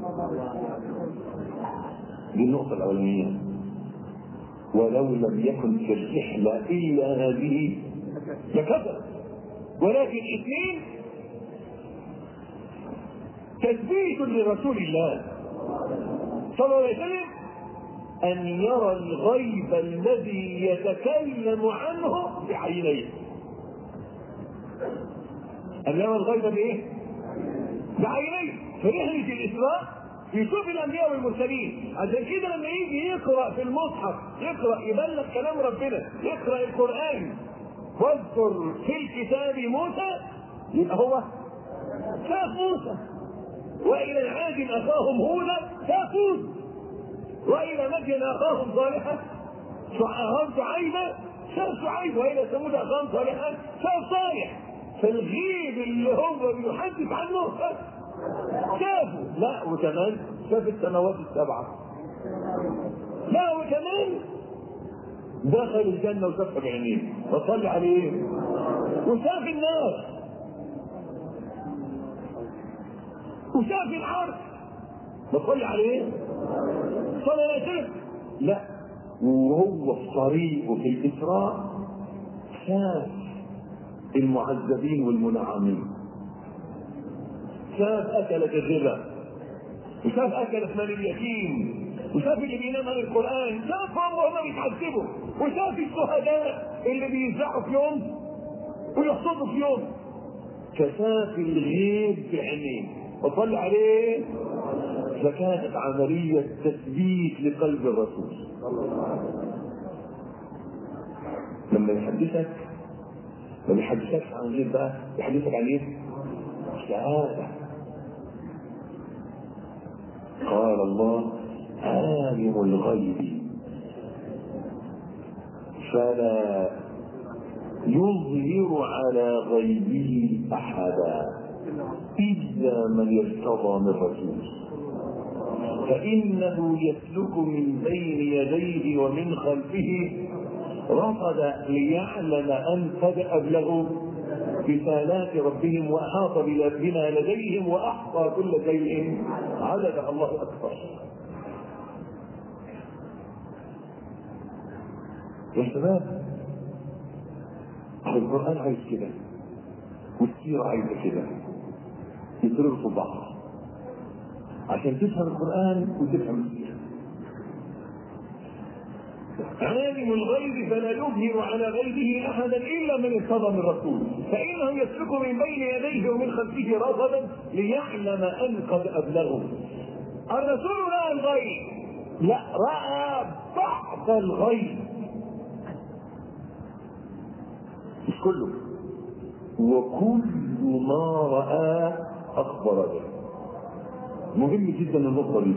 دي النقطة الأولانية. ولو لم يكن في الرحلة إلا هذه لكذا. ولكن اثنين، تثبيت لرسول الله صلى الله عليه وسلم أن يرى الغيب الذي يتكلم عنه بعينيه. أن يرى الغيب بإيه؟ بعينيه. في رحلة الإسراء يشوف الأنبياء والمرسلين. عشان كده لما يجي يقرأ في المصحف، يقرأ يبلغ كلام ربنا، يقرأ القرآن واذكر في الكتاب موسى، يبقى هو شاف موسى. وإلى عاد أخاهم هودا شاف هود، وإلى مدين أخاهم صالحا شعيبا شاف شعيب، وإلى ثمود أخاهم صالحا شاف صالح. فالغيب اللي هو بيحدث عنه شافه. لا وكمان شاف السماوات السبعة. لا وكمان دخل الجنة وشافها بعينيه. وصلي عليه وشاف الناس وشاف العرش. بصلي عليه صلى الله عليه وسلم. لا، وهو في طريقه في الإسراء شاف المعذبين والمنعمين، شاف أكلة الربا، وشاف أكلة مال اليتيم، وشاف اللي بينام عن القرآن، شافهم وهم بيتعذبوا، وشاف الشهداء اللي بيزعوا في يوم ويحصدوا في يوم. فشاف الغيب بعينيه وصلي عليه. فكانت عملية تثبيت لقلب الرسول. لما يحدثك ما بيحدثكش عن غير بقى، يحدثك عن ايه؟ شهادة. قال الله عالم الغيب فلا يظهر على غيبه أحدا إلا من ارتضى من رسول فإنه يسلك من بين يديه ومن خلفه رصدا ليعلم أن قد أبلغوا رسالات ربهم وأحاط بما لديهم وأحصى كل شيء عددا. الله أكبر. يا شباب، القرآن عايز كده والسيرة عايزة كده، يتربطوا بعض عشان تفهم القرآن وتفهم السيرة. عالم الغيب فلا يظهر على غيبه أحدا إلا من ارتضى من رسول فإنه يسلك من بين يديه ومن خلفه رصدا ليعلم أن قد أبلغوا. الرسول رأى الغيب؟ لا، رأى بعض الغيب مش كله، وكل ما رأى أخبر به. مهم جدا النقطة دي،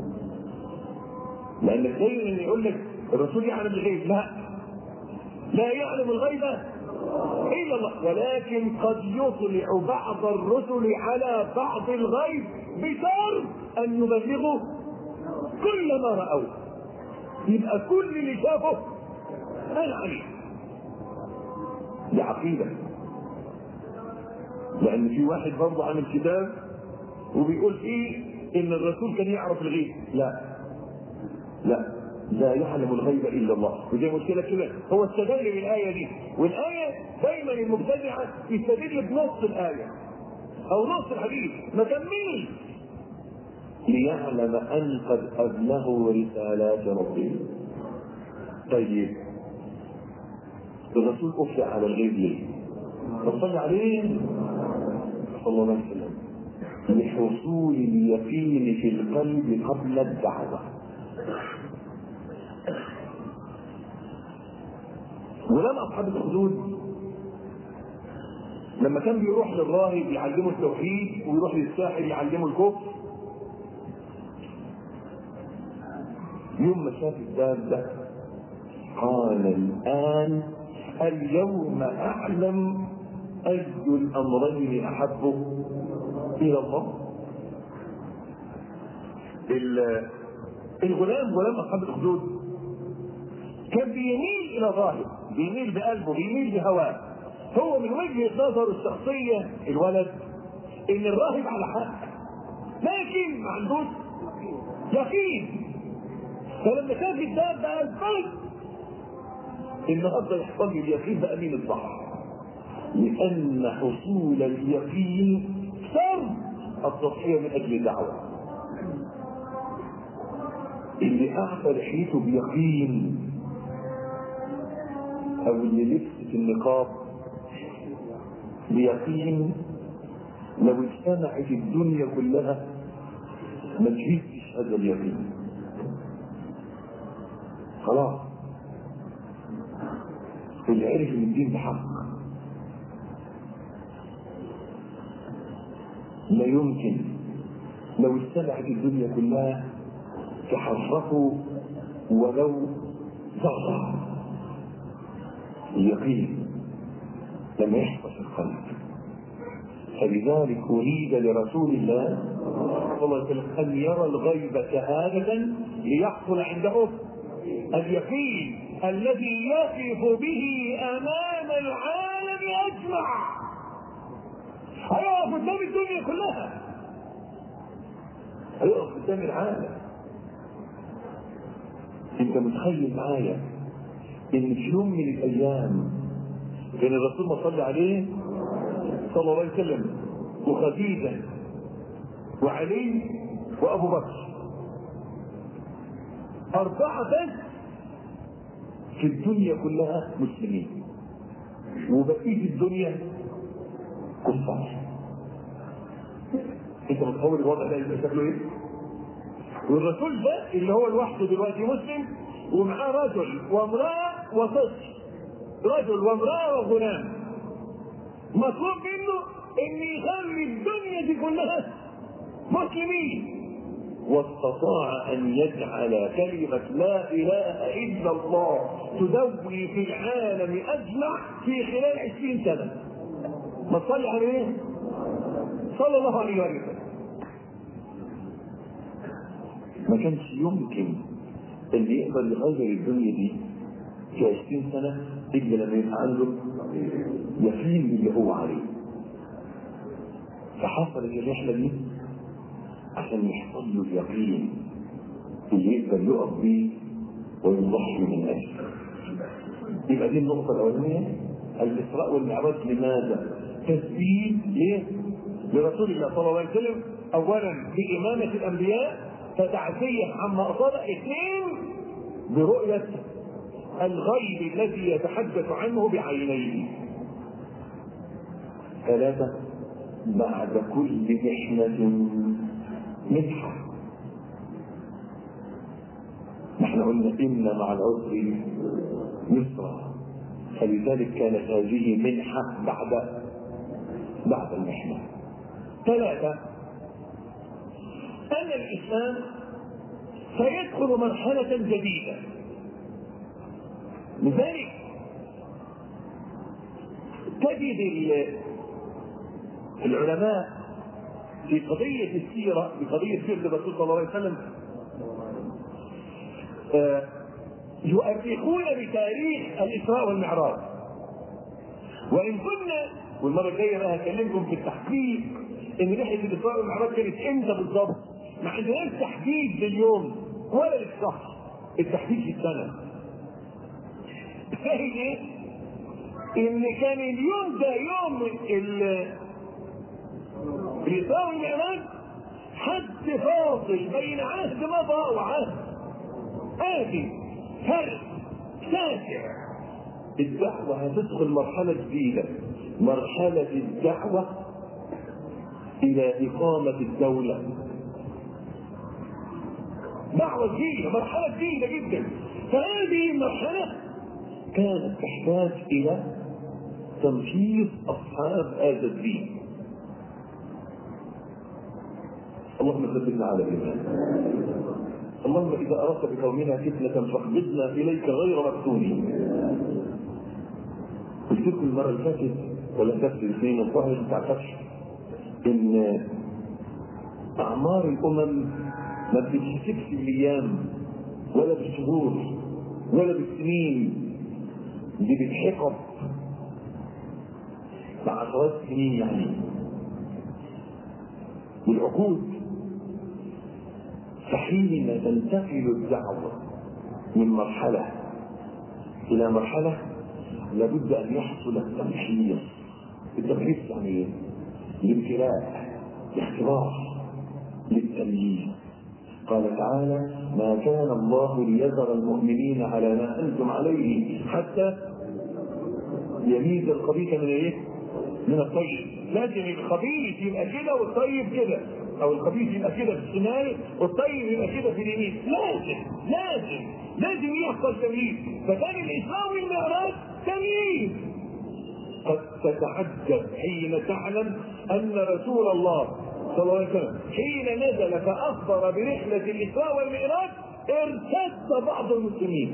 لأن دايما يقول لك الرسول يعلم الغيب. لا يعلم الغيب إلا الله، ولكن قد يطلع بعض الرسل على بعض الغيب بشرط أن يبلغوا كل ما رأوا. يبقى كل اللي شافه قال عليه. دي عقيدة. لأن في واحد برضه عامل كتاب وبيقول فيه إن الرسول كان يعرف الغيب. لا يعلم الغيب إلا الله. ودي مشكلة كده. هو استدل بالآية دي، والآية دايما المبتدعة يستدل بنص الآية أو نص الحديث ما كملش. ليعلم أن قد أبلغوا رسالات ربهم. طيب الرسول أفلح على الغيب ليه؟ فصلى عليه صلى الله عليه وسلم لحصول اليقين في القلب قبل الدعوة. ولما أصحاب الحدود لما كان بيروح للراهب يعلمه التوحيد ويروح للساحر يعلمه الكفر، يوم ما شاف الدابة قال اليوم أعلم أي الأمرين أحب إلى الله. الغلام أصحاب الحدود كان بيميل إلى ظاهر، بيميل بقلبه، بيميل بهواه. هو من وجهة نظره الشخصية الولد إن الراهب على حق، لكن ما عندوش يقين. فلما شاف الدابة قال طيب النهارده يحصل لي اليقين بقى مين الصح؟ لأن حصول اليقين شرط التضحية من أجل الدعوة. اللي أعطى لحيته بيقين أو اللي لبست النقاب بيقين لو اجتمعت الدنيا كلها ما تجيبش هذا اليقين. خلاص اللي عرف ان الدين بحق لا يمكن لو اجتمعت الدنيا كلها تحركوا ولو ذرة. اليقين لما يحفظ القلب. فلذلك أريد لرسول الله صلى الله عليه وسلم أن يرى الغيب شهادة ليحصل عنده اليقين الذي يقف به أمام العالم اجمع، هيقف قدام الدنيا كلها، هيقف قدام العالم. انت متخيل معايا ان في يوم من الايام كان الرسول ما صلى عليه صلى الله عليه وسلم وخديجه وعلي وابو بكر، 4 بس في الدنيا كلها مسلمين، وبقيه الدنيا كفار. انت متصور الوضع ده يبقى شكله ايه؟ والرسول ده اللي هو لوحده دلوقتي مسلم، ومعاه رجل وامراه وطفل، رجل وامراه وغلام، مطلوب منه ان يخلي الدنيا دي كلها مسلمين، واستطاع ان يجعل كلمه لا اله الا الله تدوي في العالم اجمع في خلال 20 سنه. ما تصلي عليه صلى الله عليه وسلم. ما كانش يمكن اللي يقدر يغير الدنيا دي في 20 سنه الا لما يبقى عنده يقين اللي هو عليه. فحصلت الرحله دي عشان يحصل له اليقين اللي يقدر يقف بيه ويضحي من اجله. يبقى دي النقطه الاولانيه، الاسراء والمعراج. لماذا؟ تثبيت ليه؟ لرسول الله صلى الله عليه وسلم، اولا بامامه الانبياء فتعزيه عما اصاب، 2 برؤيه الغيب الذي يتحدث عنه بعينيه، 3 بعد كل محنه منحة. نحن قلنا إن مع العسر يسرا، فلذلك كانت هذه منحة بعد المحنة. 3 أن الإسلام سيدخل مرحلة جديدة. لذلك تجد العلماء في قضية السيرة، بقضية سيرة الرسول صلى الله عليه وسلم، يؤرخون بتاريخ الإسراء والمعراج. وإن كنا، والمرة الجاية بقى هكلمكم في التحديد إن رحلة الإسراء والمعراج كانت إمتى بالضبط، ما عندناش تحديد لليوم ولا للشهر، التحديد في السنة. فاهم إيه؟ إن كان اليوم ده يوم الإسراء والمعراج حد فاصل بين عهد مضى وعهد آتي، فرق شاسع. الدعوة هتدخل مرحلة جديدة، مرحلة الدعوة إلى إقامة الدولة. دعوة جديدة، مرحلة جديدة جدا. فهذه المرحلة كانت تحتاج إلى تمحيص أصحاب هذا الدين. اللهم ثبتنا على الإيمان. اللهم إذا أردت بقومنا فتنة فاقبضنا إليك غير مفتونين. قلت لكم المرة اللي فاتت ولا فاتت الاثنين الظاهر ما تعرفش إن أعمار الأمم ما بتتحسبش بالأيام ولا بالشهور ولا بالسنين، دي بتحقب بعشرات السنين يعني، والعقود. فحينما تنتقل الدعوة من مرحلة إلى مرحلة لابد أن يحصل التمحيص. التمحيص يعني إيه؟ الابتلاء، الاختبار، للتمييز. قال تعالى: ما كان الله ليذر المؤمنين على ما أنتم عليه حتى يميز الخبيث من إيه؟ من الطيب. لازم الخبيث يبقى كده والطيب كده، او الخبيث يبقى كده في الشمال والطيب يبقى كده في اليمين. لازم يحصل تمييز. فكان الاسلام والمعراج تمييز. قد تتعجب حين تعلم ان رسول الله صلى الله عليه وسلم حين نزل فاخبر برحله الاسراء والمعراج ارتد بعض المسلمين.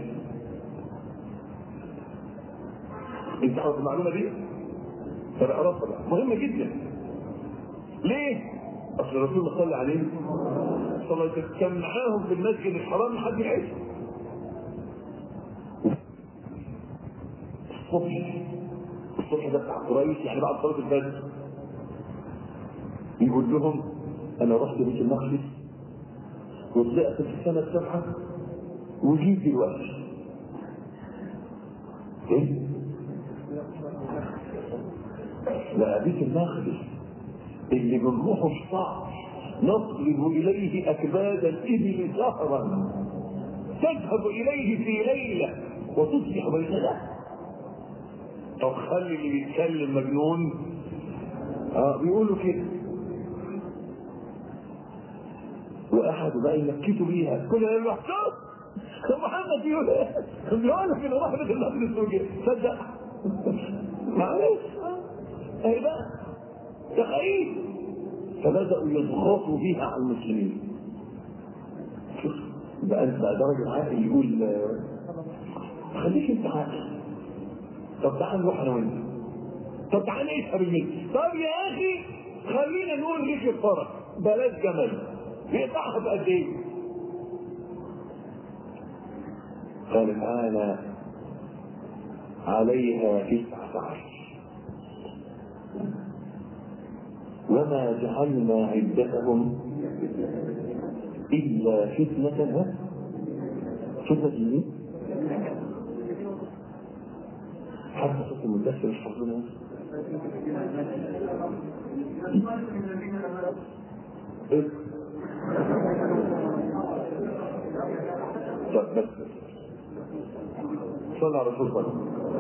انت عارف المعلومه دي؟ فبقى رفض مهمه جدا. ليه؟ اصل الرسول صلى الله عليه وسلم كان معاهم في المسجد الحرام لحد العشاء. الصبح ده بتاع قريش، يعني بعد صلاه الفجر، يقول لهم انا رحت بيت المقدس وطلعت في السنه السابعه وجيت دلوقتي. ايه؟ لا، بيت المقدس اللي بنروحه الصعب نطلب اليه اكباد الابل سهرا تذهب اليه في ليله وتصبح بيننا. طب خلي اللي بيتكلم مجنون. بيقولوا كده، واحد بقى ينكتوا بيها كل اللي محسوب. طب محمد يقول ايه؟ بيقول لك ان رحمه الله بالسوق صدق معلش ايه بقى تخيل. فبداوا يضغطوا بيها على المسلمين. شوف بقى انت بقى راجل عاقل يقول خليك انت عاقل. طب تعال نروح انا وانت، طب تعال نسحب المثل، طب يا اخي خلينا نقول ليك الفرق بلاش جمل يقطعها بقد ايه؟ قال الآن عليها 19 وما جعلنا عدتهم إلا فتنة. فتنة مين؟ حتى صوت المدثر مش حافظينها. طب بس صلى على رسول الله.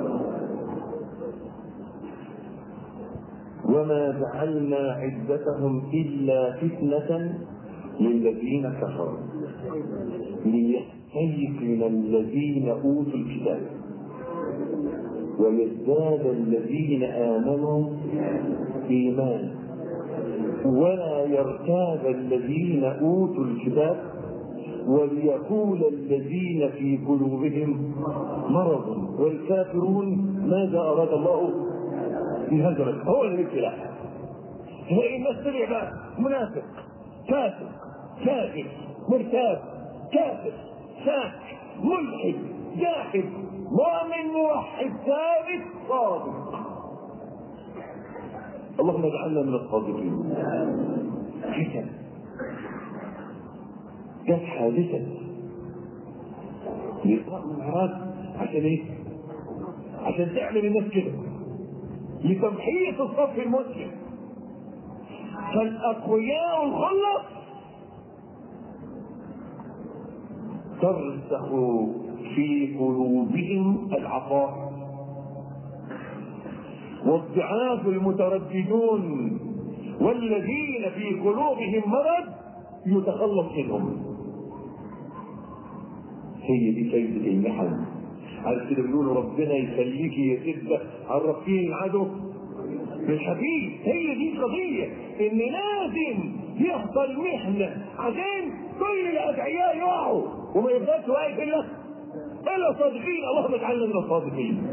وما جعلنا عدتهم إلا فتنة للذين كفروا ليستيقن الذين أوتوا الكتاب ويزداد الذين آمنوا إيمانا ولا يرتاب الذين أوتوا الكتاب وليقول الذين في قلوبهم مرض والكافرون ماذا أراد الله في هذا الرجل. هو الابتلاء. تلاقي الناس تبع بقى منافق كافر كافر مرتاب كافر شاك ملحد جاحد مؤمن موحد ثابت صادق. اللهم اجعلنا من الصادقين. فتن جت حادثة لإطلاق المعراج عشان ايه؟ عشان تعمل الناس كده لتمحيص الصف المسلم. فالأقوياء الخلص ترسخ في قلوبهم العطاء، والضعاف المترددون والذين في قلوبهم مرض يتخلص منهم. هي دي فايدة المحن. عارف كده بيقولوا ربنا يخليك يا سيدة عرفين العدو بالحبيب. هي دي القضية، ان لازم يحصل محنة عشان كل الادعياء يقعوا وما يفضلش واقف الا صادقين. اللهم اجعلنا من الصادقين.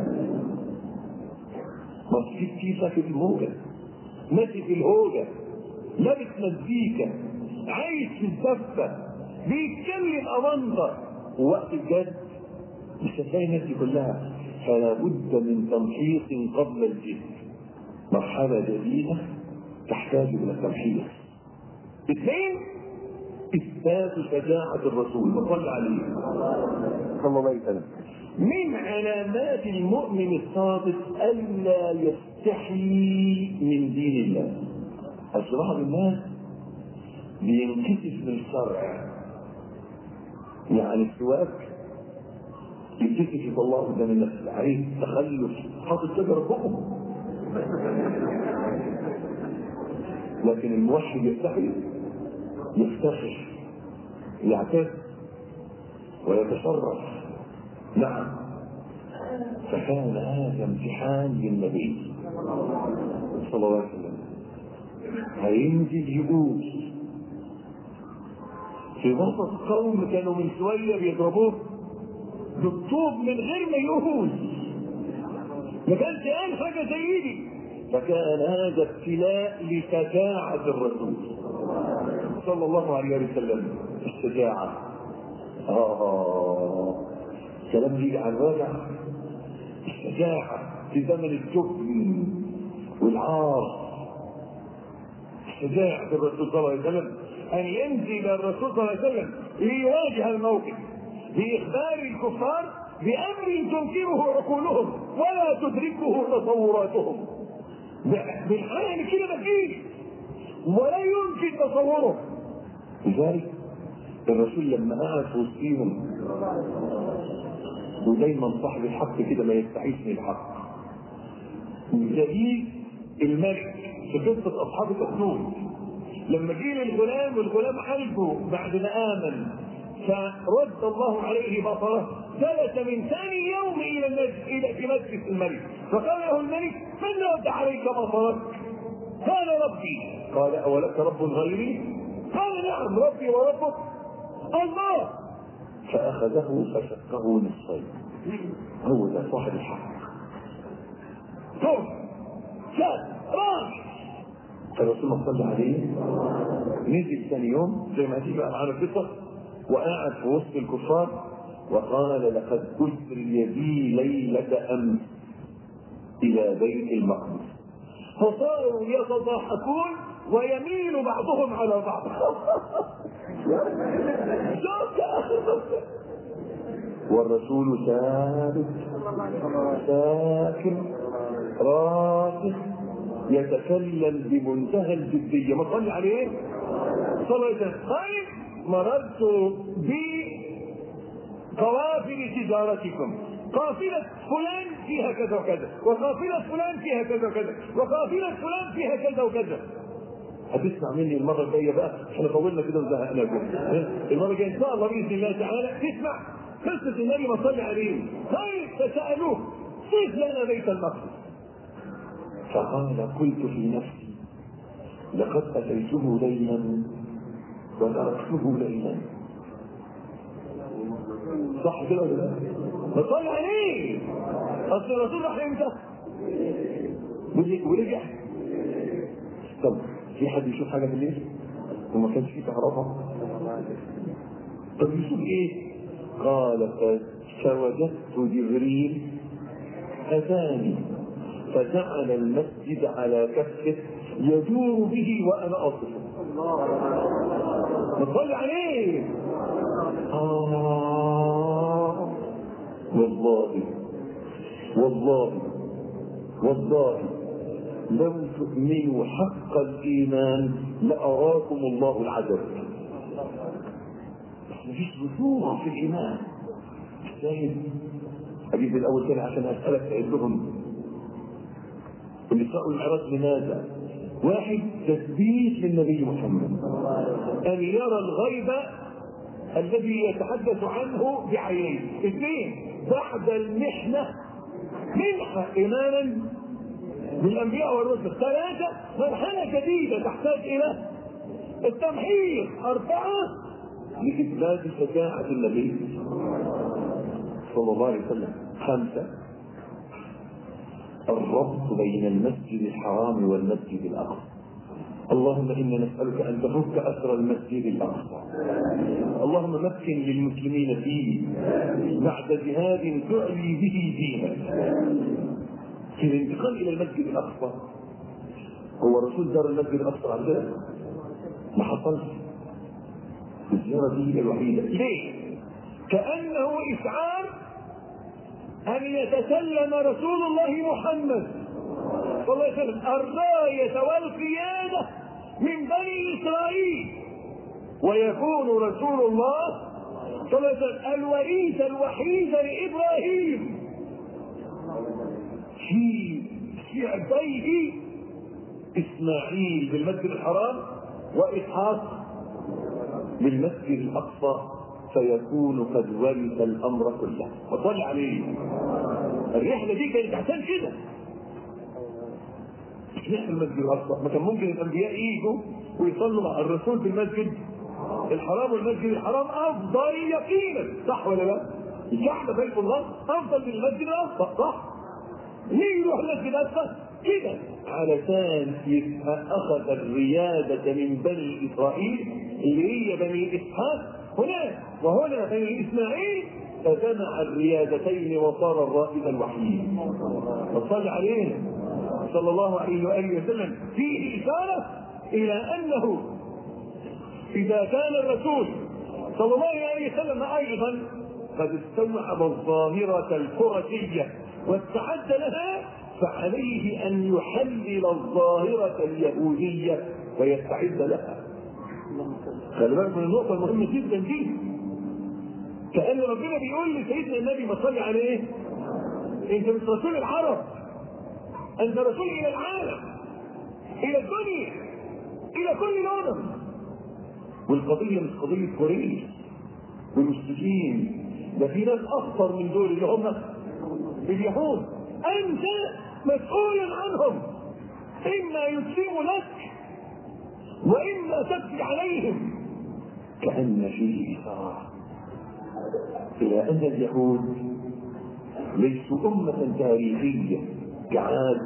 مصيب كيسة في الهوجة، ماشي في الهوجة، لابس مزيكا، عايش في الزفة، بيتكلم أمانطة، ووقت الجد مش هتلاقي الناس دي كلها. فلا بد من تمحيص قبل الجد. مرحلة جديدة تحتاج إلى التمحيص. اثنين، إثبات شجاعة الرسول صلى عليه صلى الله عليه وسلم. من علامات المؤمن الصادق ألا يستحي من دين الله. أصل بعض الناس بينكسف من الشرع، يعني السواك ينكسف يطلعه قدام الناس عليه تخلف حاطط شجرة فوقه. لكن الموحد يستحي، يفتخر، يعتز ويتشرف. نعم. فكان هذا امتحان للنبي صلى الله عليه وسلم. هينزل يقول في وسط قوم كانوا من شويه بيضربوه بالطوب من غير ما يقول، ما كانش قال حاجه زي دي. فكان هذا ابتلاء لشجاعه الرسول صلى الله عليه وسلم. الشجاعه كلام يجي عن الوجع. الشجاعه في زمن الجبن والعار. شجاعة الرسول صلى الله عليه وسلم أن ينزل الرسول صلى الله عليه وسلم ليواجه الموقف بإخبار الكفار بأمر تنكره عقولهم ولا تدركه تصوراتهم. بالحال كده مفيش ولا يمكن تصوره. لذلك الرسول لما قعد في وسطهم، ودايما صاحب الحق كده ما يستعيش من الحق، زي الملك في قصه اصحاب الاخدود لما جه للغلام والغلام حلفه بعد ما امن فرد الله عليه بصره، جلس من ثاني يوم الى مجلس الملك فقال له الملك: من رد عليك بصرك؟ قال: ربي. قال: اولك رب غيري؟ قال: نعم، ربي وربك الله. فاخذه فشقه نصفين. هو ده صاحب الحق. صوت شاد راجل. الرسول صلى الله عليه نزل ثاني يوم زي ما هتيجي معانا القصه، وقعد في وسط الكفار وقال: لقد أسري بي ليلة أمس إلى بيت المقدس فصاروا يتضاحكون ويميل بعضهم على بعض. والرسول ثابت ساكن راسخ يتكلم بمنتهى الجدية. ما صلي عليه صلى الله عليه وسلم. طيب مررت بقوافل تجارتكم، قافلة فلان فيها كذا وكذا، وقافلة فلان فيها كذا وكذا، وقافلة فلان فيها كذا وكذا. هتسمع مني المرة الجاية بقى، احنا طولنا كده وزهقناكم. المرة الجاية ان شاء الله بإذن الله تعالى تسمع قصة النبي ما صلى عليه. طيب فسألوه: صف لنا بيت المقدس. فقال: قلت في نفسي: لقد أتيته ليلا وتركته ليلا. صح كده ولا لا؟ فصل عليه. اصل الرسول راح امتى؟ ورجع. طب في حد يشوف حاجه بالليل وما كانش فيه كهرباء؟ طب يشوف ايه؟ قال: فوجدت جبريل اتاني فجعل المسجد على كفه يدور به وانا اصفه. نصلي عليه. والله لو تؤمنوا حق الايمان لاراكم الله العجب. بس مفيش رسوخ في الايمان. الشاهد اجيب الاول تاني عشان اسالك تعدهم الاسراء والمعراج. لماذا؟ واحد: تثبيت للنبي محمد ان يرى الغيب الذي يتحدث عنه بعينيه. اثنين: بعد المحنه منحه ايمانا بالانبياء والرسل. ثلاثه: مرحله جديده تحتاج الى التمحيص. اربعه: لاثبات شجاعه النبي صلى الله عليه وسلم. خمسه: الربط بين المسجد الحرام والمسجد الاقصى. اللهم انا نسالك ان تفك اسر المسجد الاقصى. اللهم مكن للمسلمين فيه بعد جهاد تعلي به دينك. في الانتقال الى المسجد الاقصى، هو الرسول زار المسجد الاقصى عندنا؟ ما حصلش. الزياره دي الوحيده. ليه؟ كانه اشعار ان يتسلم رسول الله محمد صلى الله عليه وسلم الرايه والقياده من بني اسرائيل، ويكون رسول الله صلى الله عليه وسلم الوريث الوحيد لابراهيم في شعبيه اسماعيل بالمسجد الحرام واسحاق بالمسجد الاقصى، فيكون قد ورث الامر كله. وصل عليه. الرحله دي كانت عشان كده. مش المسجد الاقصى، ما كان ممكن الانبياء يجوا ويصلوا مع الرسول في المسجد الحرام، والمسجد الحرام افضل يقينا، صح ولا لا؟ الكعبه بيت الله افضل من المسجد الاقصى، صح؟ ليه يروح المسجد الاقصى؟ كده علشان يبقى اخذ الرياده من بني اسرائيل اللي هي بني اسحاق هناك، وهنا بني اسماعيل فجمع الريادتين وصار الرائد الوحيد. وصلى عليه صلى الله عليه وآله وسلم فيه إشارة إلى أنه إذا كان الرسول صلى الله عليه وسلم أيضا قد استوعب الظاهرة الفرسية واستعد لها، فعليه أن يحلل الظاهرة اليهودية ويستعد لها. خلي بالك من النقطة المهمة جدا دي، كأن ربنا بيقول لسيدنا النبي ما صلي عليه: أنت مش رسول العرب، أنت رسول إلى العالم، إلى الدنيا، إلى كل الأمم. والقضية مش قضية قريش والمشركين، ده في ناس أخطر من دول اللي هم اليهود. أنت مسؤول عنهم، إما يسلموا لك وإما تبكي عليهم. كأن فيه إشارة إلى أن اليهود ليسوا أمة تاريخية كعاد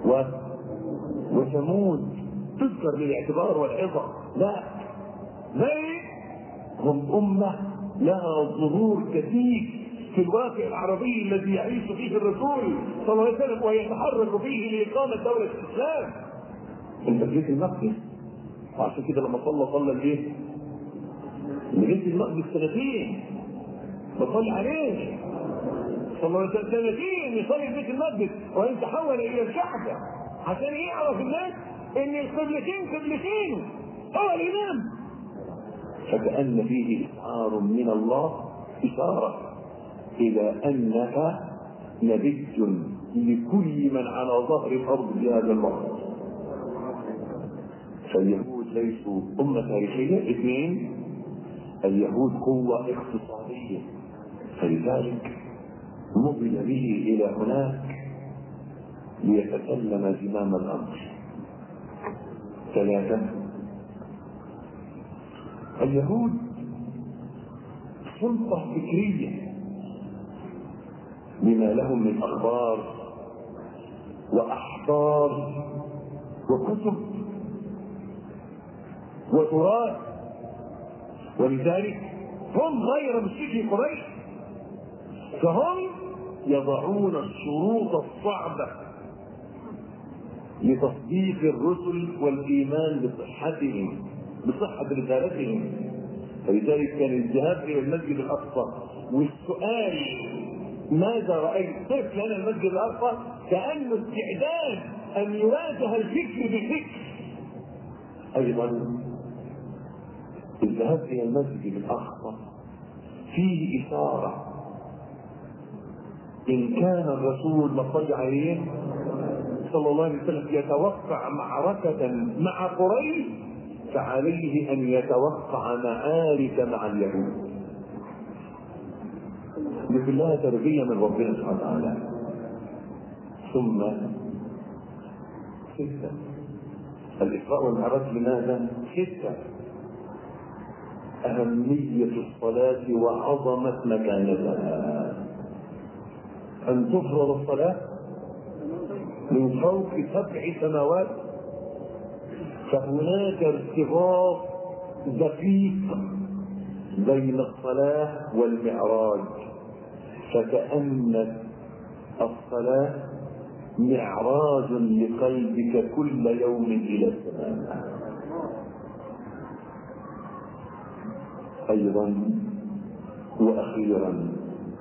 وثمود تذكر للاعتبار والعظة، لا، بل هم أمة لها ظهور كثير في الواقع العربي الذي يعيش فيه الرسول صلى الله عليه وسلم ويتحرك فيه لإقامة دولة الإسلام. انت في بيت المقدس، وعشان كده لما صلى الايه؟ بيت المقدس سنتين بصلي عليه صلى الله عليه وسلم، سنتين يصلي في بيت المقدس وان تحول الى الكعبة عشان يعرف الناس ان القبلتين قبلتين هو الامام. فكأن فيه إشعار من الله، إشارة إلى أنك نبي لكل من على ظهر الأرض في هذا الوقت. فاليهود ليسوا أمة تاريخية. اثنين، اليهود قوة اقتصادية، فلذلك نقل به إلى هناك ليتكلم زمام الأمر. ثلاثة، اليهود سلطة فكرية بما لهم من أخبار وأحبار وكتب وتراث، ولذلك هم غير مشركي قريش، فهم يضعون الشروط الصعبة لتصديق الرسل والإيمان بصحتهم، بصحة رسالتهم. فلذلك كان الذهاب إلى المسجد الأقصى والسؤال ماذا رأيت؟ صف لنا المسجد الأقصى كأنه استعداد أن يواجه الفكر بالفكر. أيضا الذهاب إلى المسجد الأقصى فيه إشارة، إن كان الرسول صلى عليه صلى الله عليه وسلم يتوقع معركة مع قريش، فعليه أن يتوقع معارك مع اليهود. لله تربية من ربنا سبحانه وتعالى. ثم ستة، الإسراء والمعراج لماذا؟ ستة، أهمية الصلاة وعظمة مكانتها. أن تفرض الصلاة من فوق 7 سماوات، فهناك ارتباط دقيق بين الصلاة والمعراج، فكأن الصلاة معراج لقلبك كل يوم إلى السماء. أيضا وأخيرا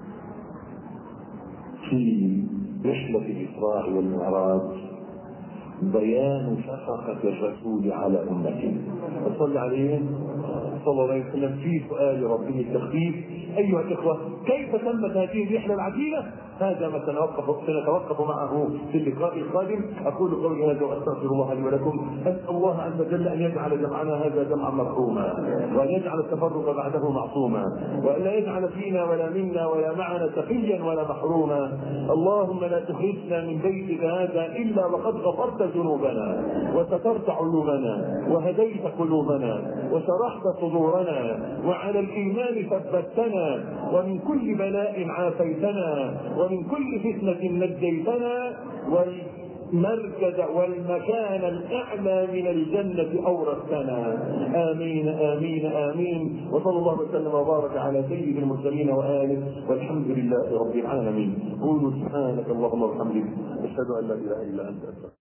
في رحلة الإسراء والمعراج بيان شفقة الرسول على أمته وصلى عليه صلى الله عليه وسلم في سؤال ربه التخفيف. أيها الإخوة، كيف تمت هذه الرحلة العجيبة؟ هذا ما سنتوقف معه في اللقاء القادم. أقول قولي هذا وأستغفر الله لي ولكم. أسأل الله عز وجل أن يجعل جمعنا هذا جمعا مرحوما، وأن يجعل التفرق بعده معصوما، وأن لا يجعل فينا ولا منا ولا معنا تقيا ولا محروما. اللهم لا تخرجنا من بيتك هذا إلا وقد غفرت ذنوبنا وسترت عيوبنا وهديت قلوبنا وشرحت صدورنا وعلى الإيمان ثبتنا، ومن كل بلاء عافيتنا، ومن كل فتنة نجيتنا، المركز والمكان الأعلى من الجنة أورثنا. آمين آمين آمين. وصلى الله وسلم وبارك على سيد المرسلين وآله، والحمد لله رب العالمين. قولوا سبحانك اللهم وبحمدك، أشهد أن لا إله إلا أنت.